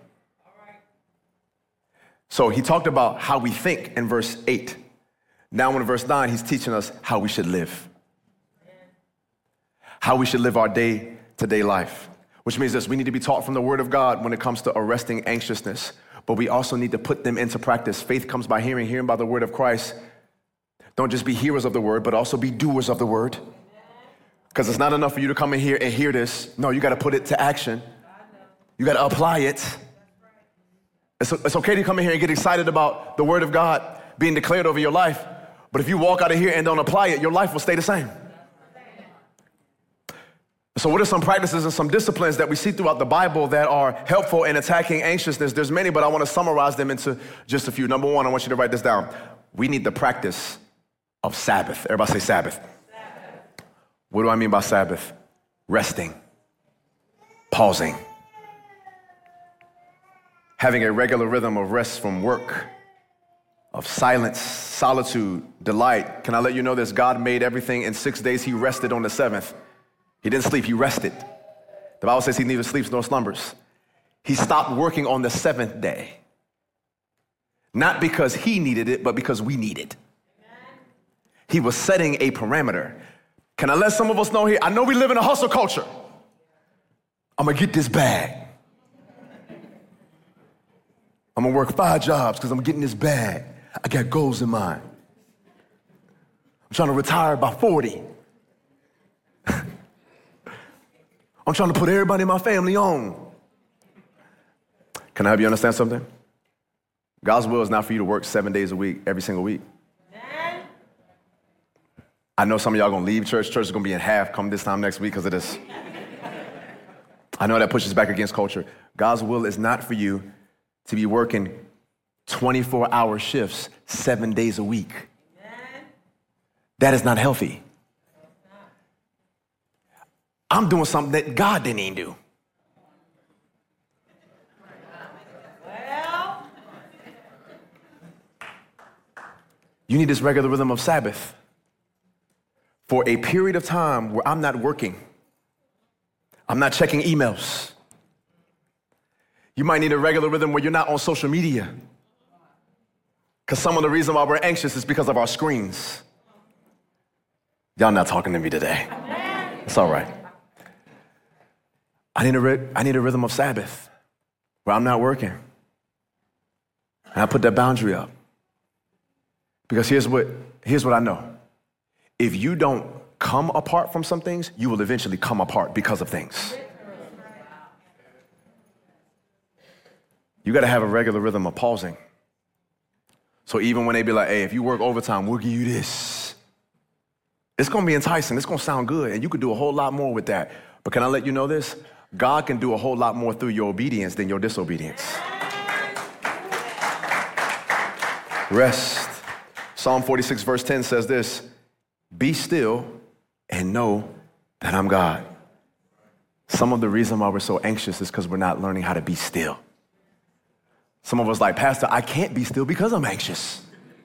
Speaker 1: So he talked about how we think in verse 8. Now in verse 9, he's teaching us how we should live. how we should live our day-to-day life, which means this: we need to be taught from the Word of God when it comes to arresting anxiousness, but we also need to put them into practice. Faith comes by hearing, hearing by the Word of Christ. Don't just be hearers of the Word, but also be doers of the Word. Because it's not enough for you to come in here and hear this. No, you got to put it to action. You got to apply it. It's okay to come in here and get excited about the Word of God being declared over your life, but if you walk out of here and don't apply it, your life will stay the same. So what are some practices and some disciplines that we see throughout the Bible that are helpful in attacking anxiousness? There's many, but I want to summarize them into just a few. Number one, I want you to write this down. We need the practice of Sabbath. Everybody say Sabbath. What do I mean by Sabbath? Resting, pausing, having a regular rhythm of rest from work, of silence, solitude, delight. Can I let you know this? God made everything in 6 days. He rested on the seventh. He didn't sleep, he rested. The Bible says he neither sleeps nor slumbers. He stopped working on the seventh day. Not because he needed it, but because we need it. He was setting a parameter. Can I let some of us know here? I know we live in a hustle culture. I'm gonna get this bag. I'm gonna work 5 jobs because I'm getting this bag. I got goals in mind. I'm trying to retire by 40. I'm trying to put everybody in my family on. Can I help you understand something? God's will is not for you to work 7 days a week, every single week. I know some of y'all gonna leave church. Church is gonna be in half come this time next week because of this. I know that pushes back against culture. God's will is not for you to be working 24-hour shifts 7 days a week. That is not healthy. I'm doing something that God didn't even do. You need this regular rhythm of Sabbath for a period of time where I'm not working. I'm not checking emails. You might need a regular rhythm where you're not on social media. Because some of the reason why we're anxious is because of our screens. Y'all not talking to me today. It's all right. I need a rhythm of Sabbath where I'm not working. And I put that boundary up. Because here's what I know. If you don't come apart from some things, you will eventually come apart because of things. You got to have a regular rhythm of pausing. So even when they be like, hey, if you work overtime, we'll give you this. It's going to be enticing. It's going to sound good. And you could do a whole lot more with that. But can I let you know this? God can do a whole lot more through your obedience than your disobedience. Rest. Psalm 46 verse 10 says this: be still and know that I'm God. Some of the reason why we're so anxious is because we're not learning how to be still. Some of us like, Pastor, I can't be still because I'm anxious.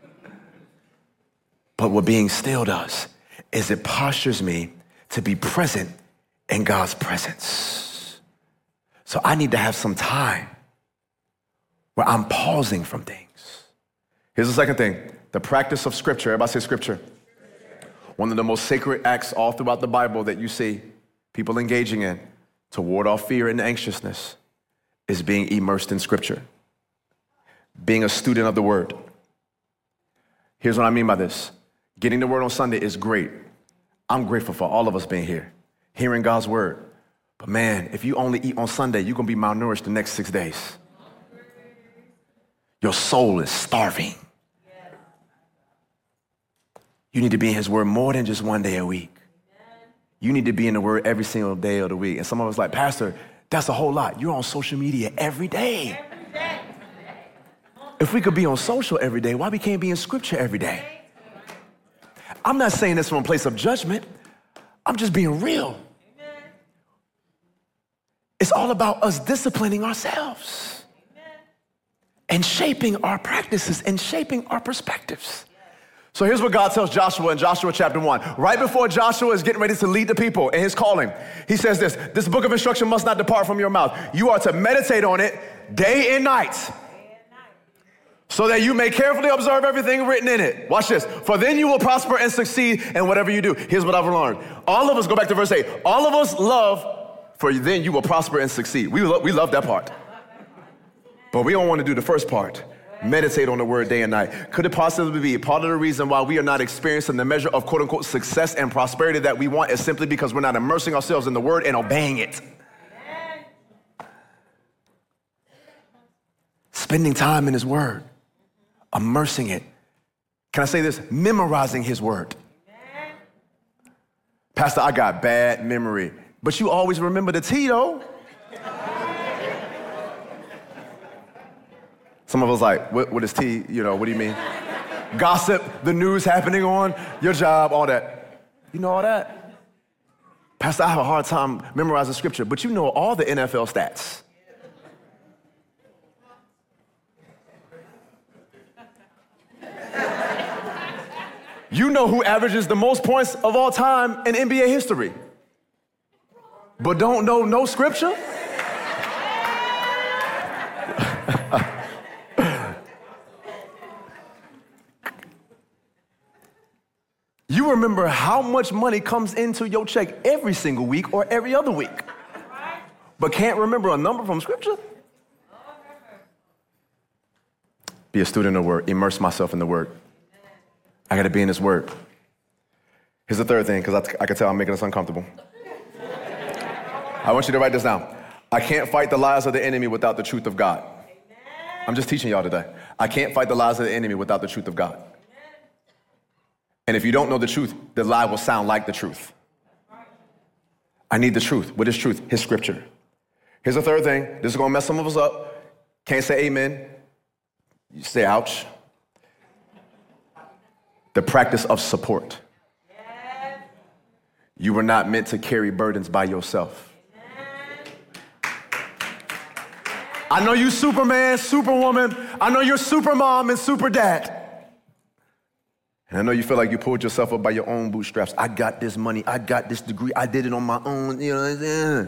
Speaker 1: But what being still does is it postures me to be present in God's presence. So I need to have some time where I'm pausing from things. Here's the second thing, the practice of Scripture. Everybody say Scripture. One of the most sacred acts all throughout the Bible that you see people engaging in to ward off fear and anxiousness is being immersed in Scripture, being a student of the Word. Here's what I mean by this. Getting the Word on Sunday is great. I'm grateful for all of us being here, hearing God's Word. But man, if you only eat on Sunday, you're going to be malnourished the next 6 days. Your soul is starving. You need to be in His Word more than just one day a week. You need to be in the Word every single day of the week. And some of us like, Pastor, that's a whole lot. You're on social media every day. If we could be on social every day, why we can't be in Scripture every day? I'm not saying this from a place of judgment. I'm just being real. It's all about us disciplining ourselves and shaping our practices and shaping our perspectives. So here's what God tells Joshua in Joshua chapter 1. Right before Joshua is getting ready to lead the people in his calling, he says this book of instruction must not depart from your mouth. You are to meditate on it day and night. so that you may carefully observe everything written in it. Watch this. For then you will prosper and succeed in whatever you do. Here's what I've learned. All of us, go back to verse 8. All of us love, for then you will prosper and succeed. We love that part. But we don't want to do the first part. Meditate on the word day and night. Could it possibly be part of the reason why we are not experiencing the measure of quote unquote success and prosperity that we want is simply because we're not immersing ourselves in the word and obeying it? Spending time in his word. Immersing it. Can I say this? Memorizing his word. Pastor, I got bad memory. But you always remember the T, though. Some of us like, what is T? You know, what do you mean? Gossip, the news happening on your job, all that. You know all that? Pastor, I have a hard time memorizing scripture, but you know all the NFL stats. You know who averages the most points of all time in NBA history, but don't know no scripture? You remember how much money comes into your check every single week or every other week, but can't remember a number from scripture? Be a student of the word, immerse myself in the word. I got to be in this word. Here's the third thing, because I can tell I'm making us uncomfortable. I want you to write this down. I can't fight the lies of the enemy without the truth of God. I'm just teaching y'all today. I can't fight the lies of the enemy without the truth of God. And if you don't know the truth, the lie will sound like the truth. I need the truth. What is truth? His scripture. Here's the third thing. This is going to mess some of us up. Can't say amen. You say ouch. The practice of support. You were not meant to carry burdens by yourself. I know you Superman, Superwoman. I know you're Supermom and Superdad. And I know you feel like you pulled yourself up by your own bootstraps. I got this money. I got this degree. I did it on my own. You know what I'm saying?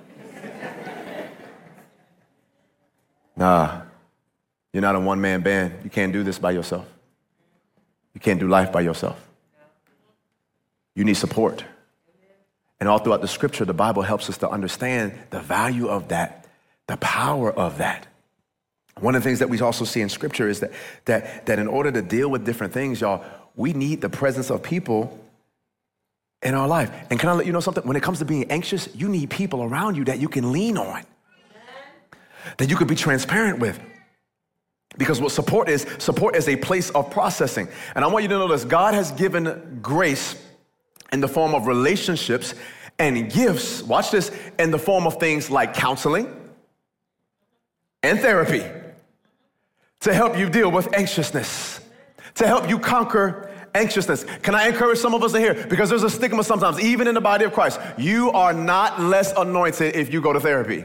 Speaker 1: Nah, you're not a one-man band. You can't do this by yourself. You can't do life by yourself. You need support. And all throughout the scripture, the Bible helps us to understand the value of that, the power of that. One of the things that we also see in scripture is that in order to deal with different things, y'all, we need the presence of people in our life. And can I let you know something? When it comes to being anxious, you need people around you that you can lean on, that you can be transparent with. Because what support is a place of processing. And I want you to know this. God has given grace in the form of relationships and gifts, watch this, in the form of things like counseling and therapy to help you deal with anxiousness, to help you conquer anxiousness. Can I encourage some of us in here? Because there's a stigma sometimes, even in the body of Christ. You are not less anointed if you go to therapy.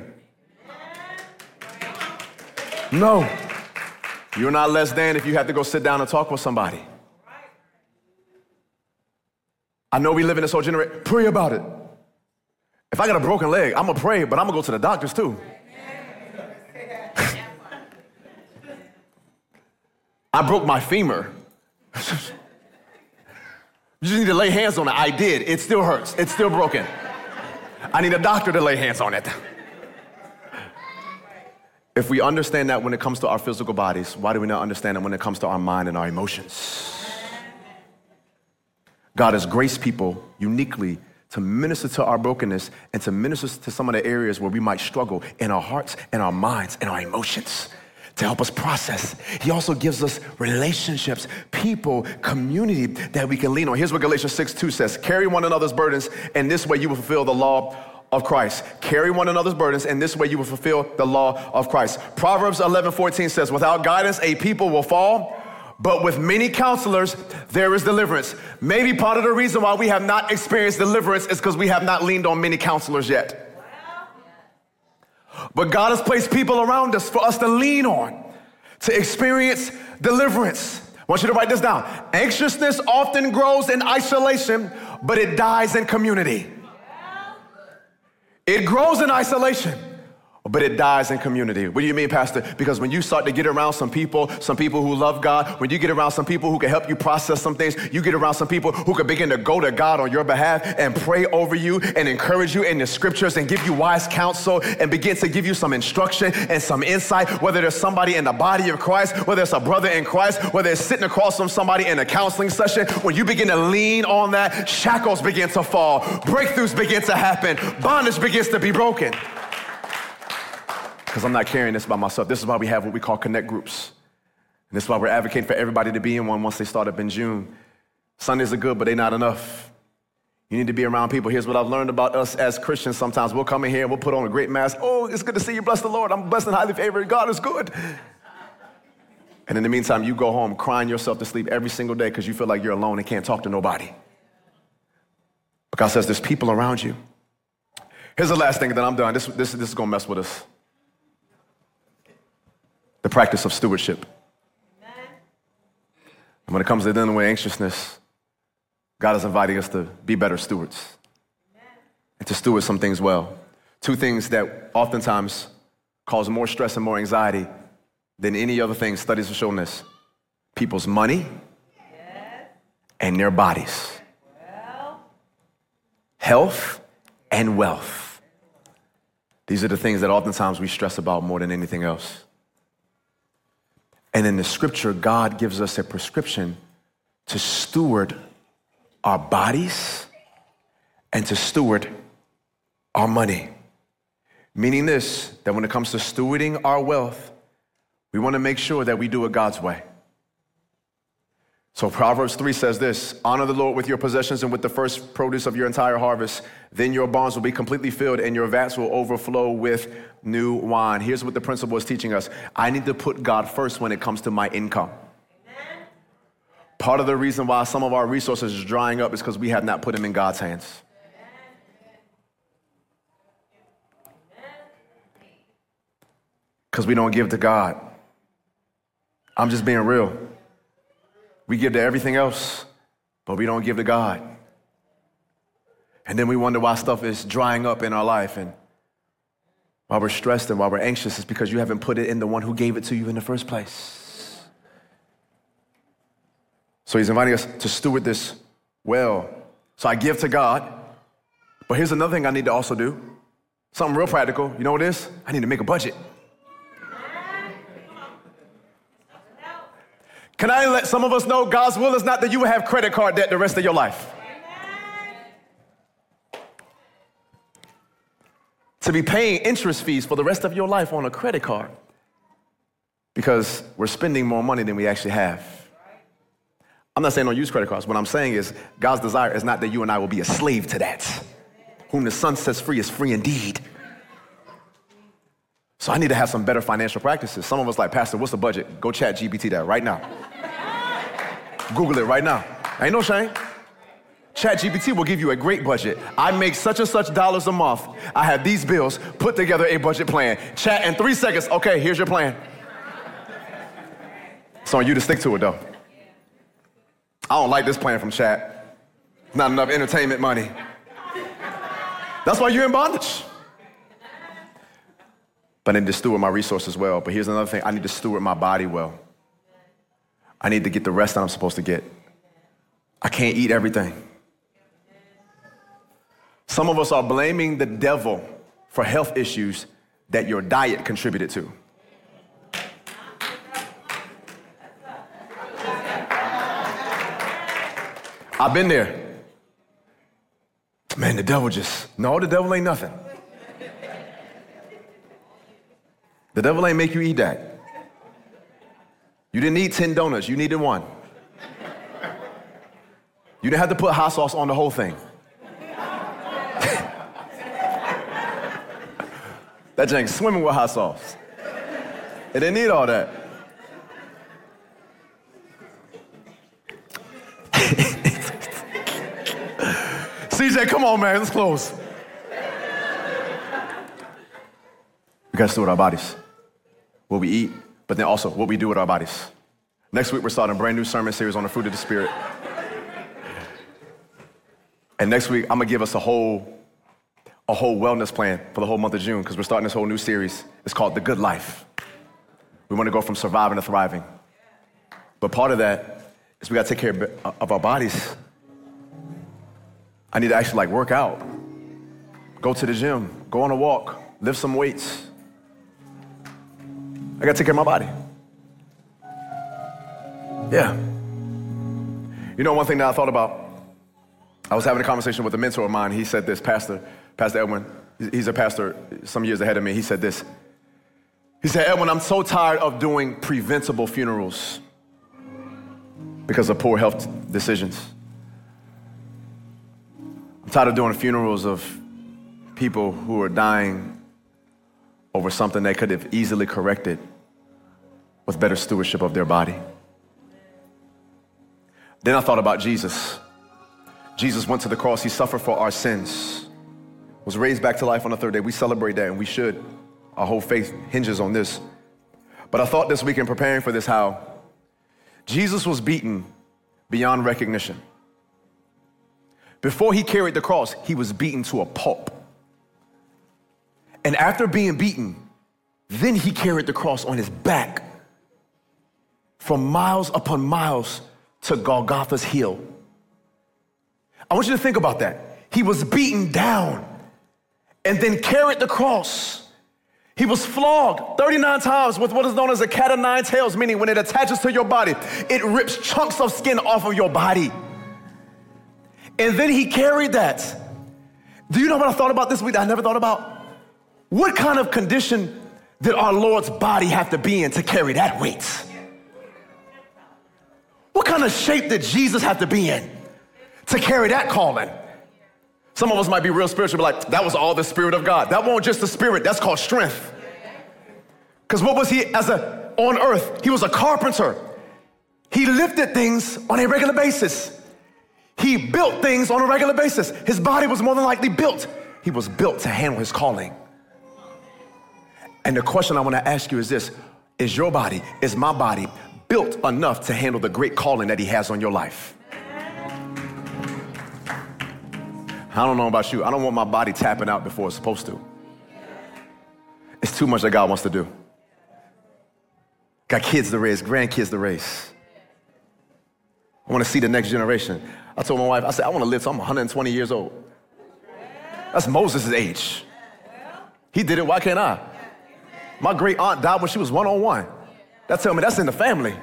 Speaker 1: No. You're not less than if you have to go sit down and talk with somebody. I know we live in this whole generation. Pray about it. If I got a broken leg, I'm going to pray, but I'm going to go to the doctors too. I broke my femur. You just need to lay hands on it. I did. It still hurts. It's still broken. I need a doctor to lay hands on it. If we understand that when it comes to our physical bodies, why do we not understand it when it comes to our mind and our emotions? God has graced people uniquely to minister to our brokenness and to minister to some of the areas where we might struggle in our hearts and our minds and our emotions to help us process. He also gives us relationships, people, community that we can lean on. Here's what Galatians 6:2 says. Carry one another's burdens, and this way you will fulfill the law of Christ. Carry one another's burdens, and this way you will fulfill the law of Christ. Proverbs 11:14 says, without guidance, a people will fall, but with many counselors, there is deliverance. Maybe part of the reason why we have not experienced deliverance is because we have not leaned on many counselors yet. But God has placed people around us for us to lean on, to experience deliverance. I want you to write this down. Anxiousness often grows in isolation, but it dies in community. It grows in isolation, but it dies in community. What do you mean, Pastor? Because when you start to get around some people who love God, when you get around some people who can help you process some things, you get around some people who can begin to go to God on your behalf and pray over you and encourage you in the scriptures and give you wise counsel and begin to give you some instruction and some insight, whether there's somebody in the body of Christ, whether it's a brother in Christ, whether it's sitting across from somebody in a counseling session. When you begin to lean on that, shackles begin to fall, breakthroughs begin to happen, bondage begins to be broken. Because I'm not carrying this by myself. This is why we have what we call connect groups. And this is why we're advocating for everybody to be in one once they start up in June. Sundays are good, but they're not enough. You need to be around people. Here's what I've learned about us as Christians. Sometimes we'll come in here and we'll put on a great mask. Oh, it's good to see you. Bless the Lord. I'm blessed and highly favored. God is good. And in the meantime, you go home crying yourself to sleep every single day because you feel like you're alone and can't talk to nobody. But God says there's people around you. Here's the last thing, and then I'm done. This is going to mess with us. The practice of stewardship. Amen. And when it comes to dealing with anxiousness, God is inviting us to be better stewards. Amen. And to steward some things well. Two things that oftentimes cause more stress and more anxiety than any other thing. Studies have shown this. People's money, yes, and their bodies. Well. Health and wealth. These are the things that oftentimes we stress about more than anything else. And in the scripture, God gives us a prescription to steward our bodies and to steward our money. Meaning this, that when it comes to stewarding our wealth, we want to make sure that we do it God's way. So Proverbs 3 says this, honor the Lord with your possessions and with the first produce of your entire harvest. Then your barns will be completely filled and your vats will overflow with new wine. Here's what the principle is teaching us. I need to put God first when it comes to my income. Amen. Part of the reason why some of our resources are drying up is because we have not put them in God's hands. Because we don't give to God. I'm just being real. We give to everything else, but we don't give to God. And then we wonder why stuff is drying up in our life. And why we're stressed and why we're anxious is because you haven't put it in the one who gave it to you in the first place. So he's inviting us to steward this well. So I give to God. But here's another thing I need to also do. Something real practical. You know what it is? I need to make a budget. Can I let some of us know God's will is not that you will have credit card debt the rest of your life? To be paying interest fees for the rest of your life on a credit card because we're spending more money than we actually have. I'm not saying don't use credit cards. What I'm saying is God's desire is not that you and I will be a slave to that. Whom the Son sets free is free indeed. So I need to have some better financial practices. Some of us like, Pastor, what's the budget? Go chat GPT that right now. Google it right now. Ain't no shame. Chat GPT will give you a great budget. I make such and such dollars a month. I have these bills. Put together a budget plan. Chat in 3 seconds. Okay, here's your plan. It's on you to stick to it though. I don't like this plan from chat. Not enough entertainment money. That's why you're in bondage. But I need to steward my resources well. But here's another thing. I need to steward my body well. I need to get the rest that I'm supposed to get. I can't eat everything. Some of us are blaming the devil for health issues that your diet contributed to. I've been there. Man, the devil ain't nothing. The devil ain't make you eat that. You didn't eat 10 donuts, you needed one. You didn't have to put hot sauce on the whole thing. That jank's swimming with hot sauce. It didn't need all that. CJ, come on, man, let's close. We gotta steward our bodies. What we eat, but then also what we do with our bodies. Next week, we're starting a brand new sermon series on the fruit of the Spirit. And next week, I'm gonna give us a whole a whole wellness plan for the whole month of June because we're starting this whole new series. It's called The Good Life. We want to go from surviving to thriving. But part of that is we got to take care of our bodies. I need to actually work out, go to the gym, go on a walk, lift some weights. I got to take care of my body. Yeah. You know, one thing that I thought about, I was having a conversation with a mentor of mine. He said this, Pastor Edwin, he's a pastor some years ahead of me. He said this. He said, Edwin, I'm so tired of doing preventable funerals because of poor health decisions. I'm tired of doing funerals of people who are dying over something they could have easily corrected with better stewardship of their body. Then I thought about Jesus. Jesus went to the cross. He suffered for our sins, was raised back to life on the third day. We celebrate that, and we should. Our whole faith hinges on this. But I thought this week in preparing for this how Jesus was beaten beyond recognition. Before he carried the cross, he was beaten to a pulp. And after being beaten, then he carried the cross on his back from miles upon miles to Golgotha's hill. I want you to think about that. He was beaten down and then carried the cross. He was flogged 39 times with what is known as a cat of nine tails, meaning when it attaches to your body, it rips chunks of skin off of your body. And then he carried that. Do you know what I thought about this week that I never thought about? What kind of condition did our Lord's body have to be in to carry that weight? What kind of shape did Jesus have to be in to carry that calling? Some of us might be real spiritual, but like, that was all the Spirit of God. That wasn't just the Spirit, that's called strength. Because what was he on earth? He was a carpenter. He lifted things on a regular basis. He built things on a regular basis. His body was more than likely built. He was built to handle his calling. And the question I want to ask you is this: is your body, is my body built enough to handle the great calling that he has on your life? I don't know about you. I don't want my body tapping out before it's supposed to. It's too much that God wants to do. Got kids to raise, grandkids to raise. I want to see the next generation. I told my wife, I said, I want to live till I'm 120 years old. That's Moses' age. He did it, why can't I? My great aunt died when she was 101. That tells me that's in the family.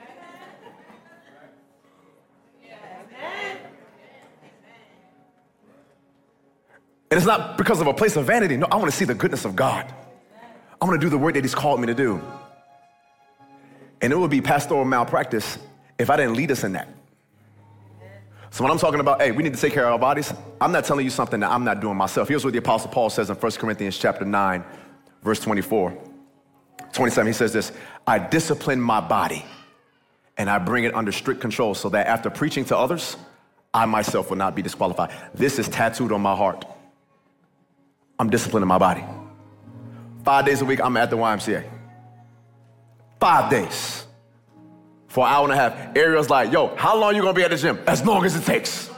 Speaker 1: And it's not because of a place of vanity. No, I want to see the goodness of God. I want to do the work that he's called me to do. And it would be pastoral malpractice if I didn't lead us in that. So when I'm talking about, hey, we need to take care of our bodies, I'm not telling you something that I'm not doing myself. Here's what the Apostle Paul says in 1 Corinthians chapter 9, verse 27. He says this: I discipline my body and I bring it under strict control so that after preaching to others, I myself will not be disqualified. This is tattooed on my heart. I'm disciplining my body. 5 days a week, I'm at the YMCA. 5 days. For an hour and a half. Ariel's like, yo, how long you gonna be at the gym? As long as it takes.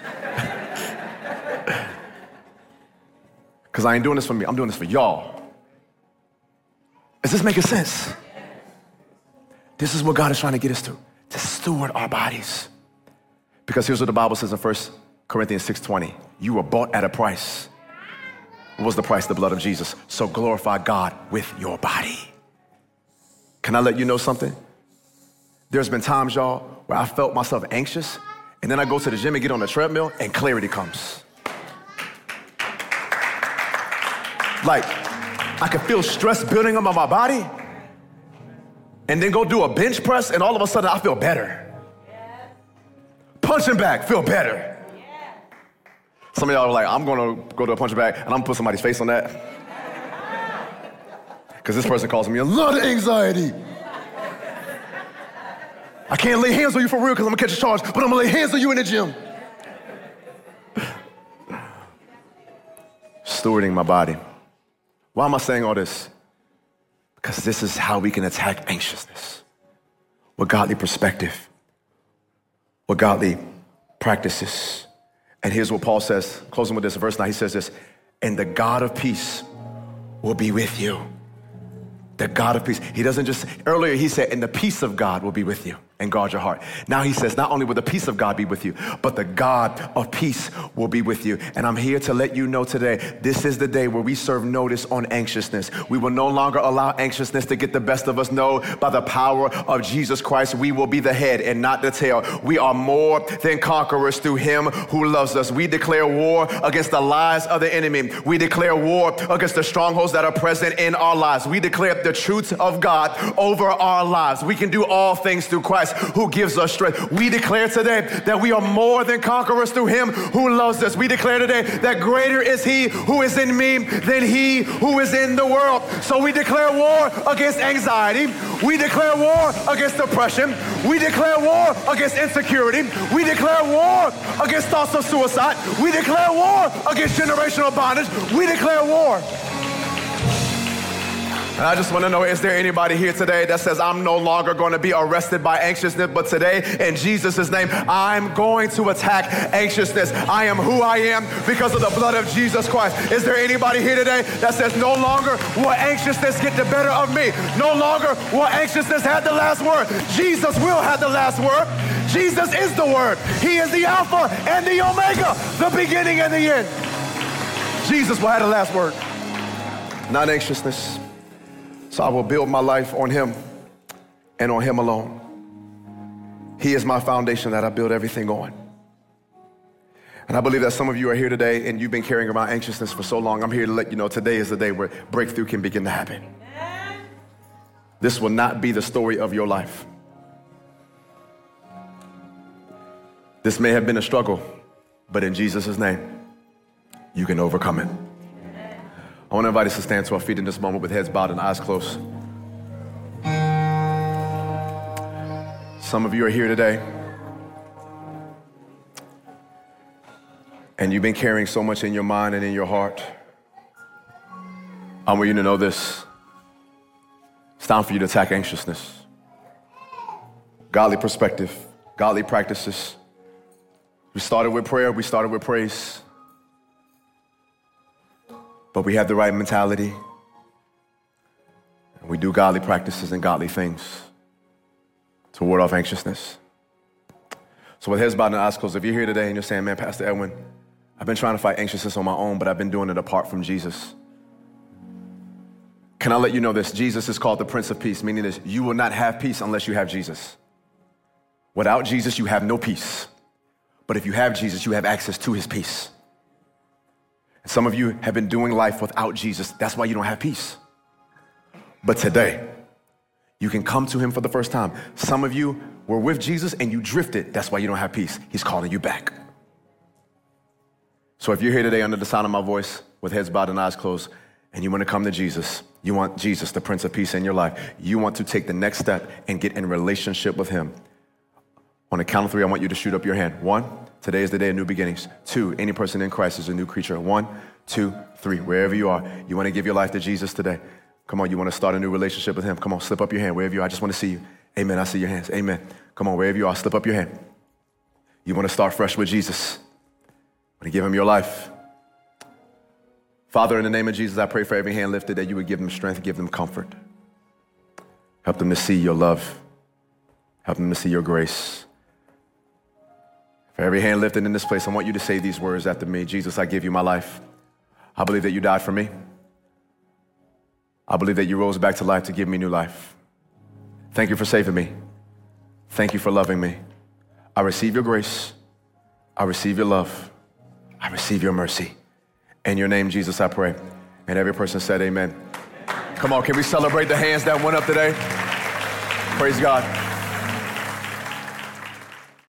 Speaker 1: Because I ain't doing this for me, I'm doing this for y'all. Is this making sense? This is what God is trying to get us to steward our bodies. Because here's what the Bible says in 1 Corinthians 6:20. You were bought at a price. What was the price? The blood of Jesus. So glorify God with your body. Can I let you know something? There's been times, y'all, where I felt myself anxious, and then I go to the gym and get on the treadmill, and clarity comes. Like, I could feel stress building up on my body, and then go do a bench press, and all of a sudden I feel better. Punching bag, feel better. Some of y'all are like, I'm gonna go to a punching bag, and I'm gonna put somebody's face on that. Because this person causing me a lot of anxiety. I can't lay hands on you for real because I'm gonna catch a charge, but I'm gonna lay hands on you in the gym. Stewarding my body. Why am I saying all this? Because this is how we can attack anxiousness with godly perspective, with godly practices. And here's what Paul says, closing with this, verse 9, he says this: and the God of peace will be with you. The God of peace. He doesn't just, earlier he said, and the peace of God will be with you and guard your heart. Now he says, not only will the peace of God be with you, but the God of peace will be with you. And I'm here to let you know today, this is the day where we serve notice on anxiousness. We will no longer allow anxiousness to get the best of us. No, by the power of Jesus Christ, we will be the head and not the tail. We are more than conquerors through him who loves us. We declare war against the lies of the enemy. We declare war against the strongholds that are present in our lives. We declare the truth of God over our lives. We can do all things through Christ who gives us strength. We declare today that we are more than conquerors through him who loves us. We declare today that greater is he who is in me than he who is in the world. So we declare war against anxiety. We declare war against depression. We declare war against insecurity. We declare war against thoughts of suicide. We declare war against generational bondage. We declare war. And I just want to know, is there anybody here today that says, I'm no longer going to be arrested by anxiousness, but today, in Jesus' name, I'm going to attack anxiousness. I am who I am because of the blood of Jesus Christ. Is there anybody here today that says, no longer will anxiousness get the better of me? No longer will anxiousness have the last word. Jesus will have the last word. Jesus is the word. He is the Alpha and the Omega, the beginning and the end. Jesus will have the last word. Not anxiousness. So I will build my life on him and on him alone. He is my foundation that I build everything on. And I believe that some of you are here today and you've been carrying around anxiousness for so long. I'm here to let you know today is the day where breakthrough can begin to happen. This will not be the story of your life. This may have been a struggle, but in Jesus' name, you can overcome it. I want to invite us to stand to our feet in this moment with heads bowed and eyes closed. Some of you are here today, and you've been carrying so much in your mind and in your heart. I want you to know this. It's time for you to attack anxiousness. Godly perspective, godly practices. We started with prayer, we started with praise. But we have the right mentality. And we do godly practices and godly things to ward off anxiousness. So with heads bowed and eyes closed, if you're here today and you're saying, man, Pastor Edwin, I've been trying to fight anxiousness on my own, but I've been doing it apart from Jesus. Can I let you know this? Jesus is called the Prince of Peace, meaning this, you will not have peace unless you have Jesus. Without Jesus, you have no peace. But if you have Jesus, you have access to his peace. Some of you have been doing life without Jesus. That's why you don't have peace. But today, you can come to him for the first time. Some of you were with Jesus and you drifted. That's why you don't have peace. He's calling you back. So if you're here today under the sound of my voice with heads bowed and eyes closed, and you want to come to Jesus, you want Jesus, the Prince of Peace in your life, you want to take the next step and get in relationship with him. On the count of three, I want you to shoot up your hand. 1, today is the day of new beginnings. 2, any person in Christ is a new creature. 1, 2, 3, wherever you are, you want to give your life to Jesus today. Come on, you want to start a new relationship with him. Come on, slip up your hand wherever you are. I just want to see you. Amen, I see your hands. Amen. Come on, wherever you are, slip up your hand. You want to start fresh with Jesus. Want to give him your life. Father, in the name of Jesus, I pray for every hand lifted that you would give them strength, give them comfort. Help them to see your love. Help them to see your grace. For every hand lifted in this place, I want you to say these words after me. Jesus, I give you my life. I believe that you died for me. I believe that you rose back to life to give me new life. Thank you for saving me. Thank you for loving me. I receive your grace. I receive your love. I receive your mercy. In your name, Jesus, I pray. And every person said amen. Come on, can we celebrate the hands that went up today? Praise God.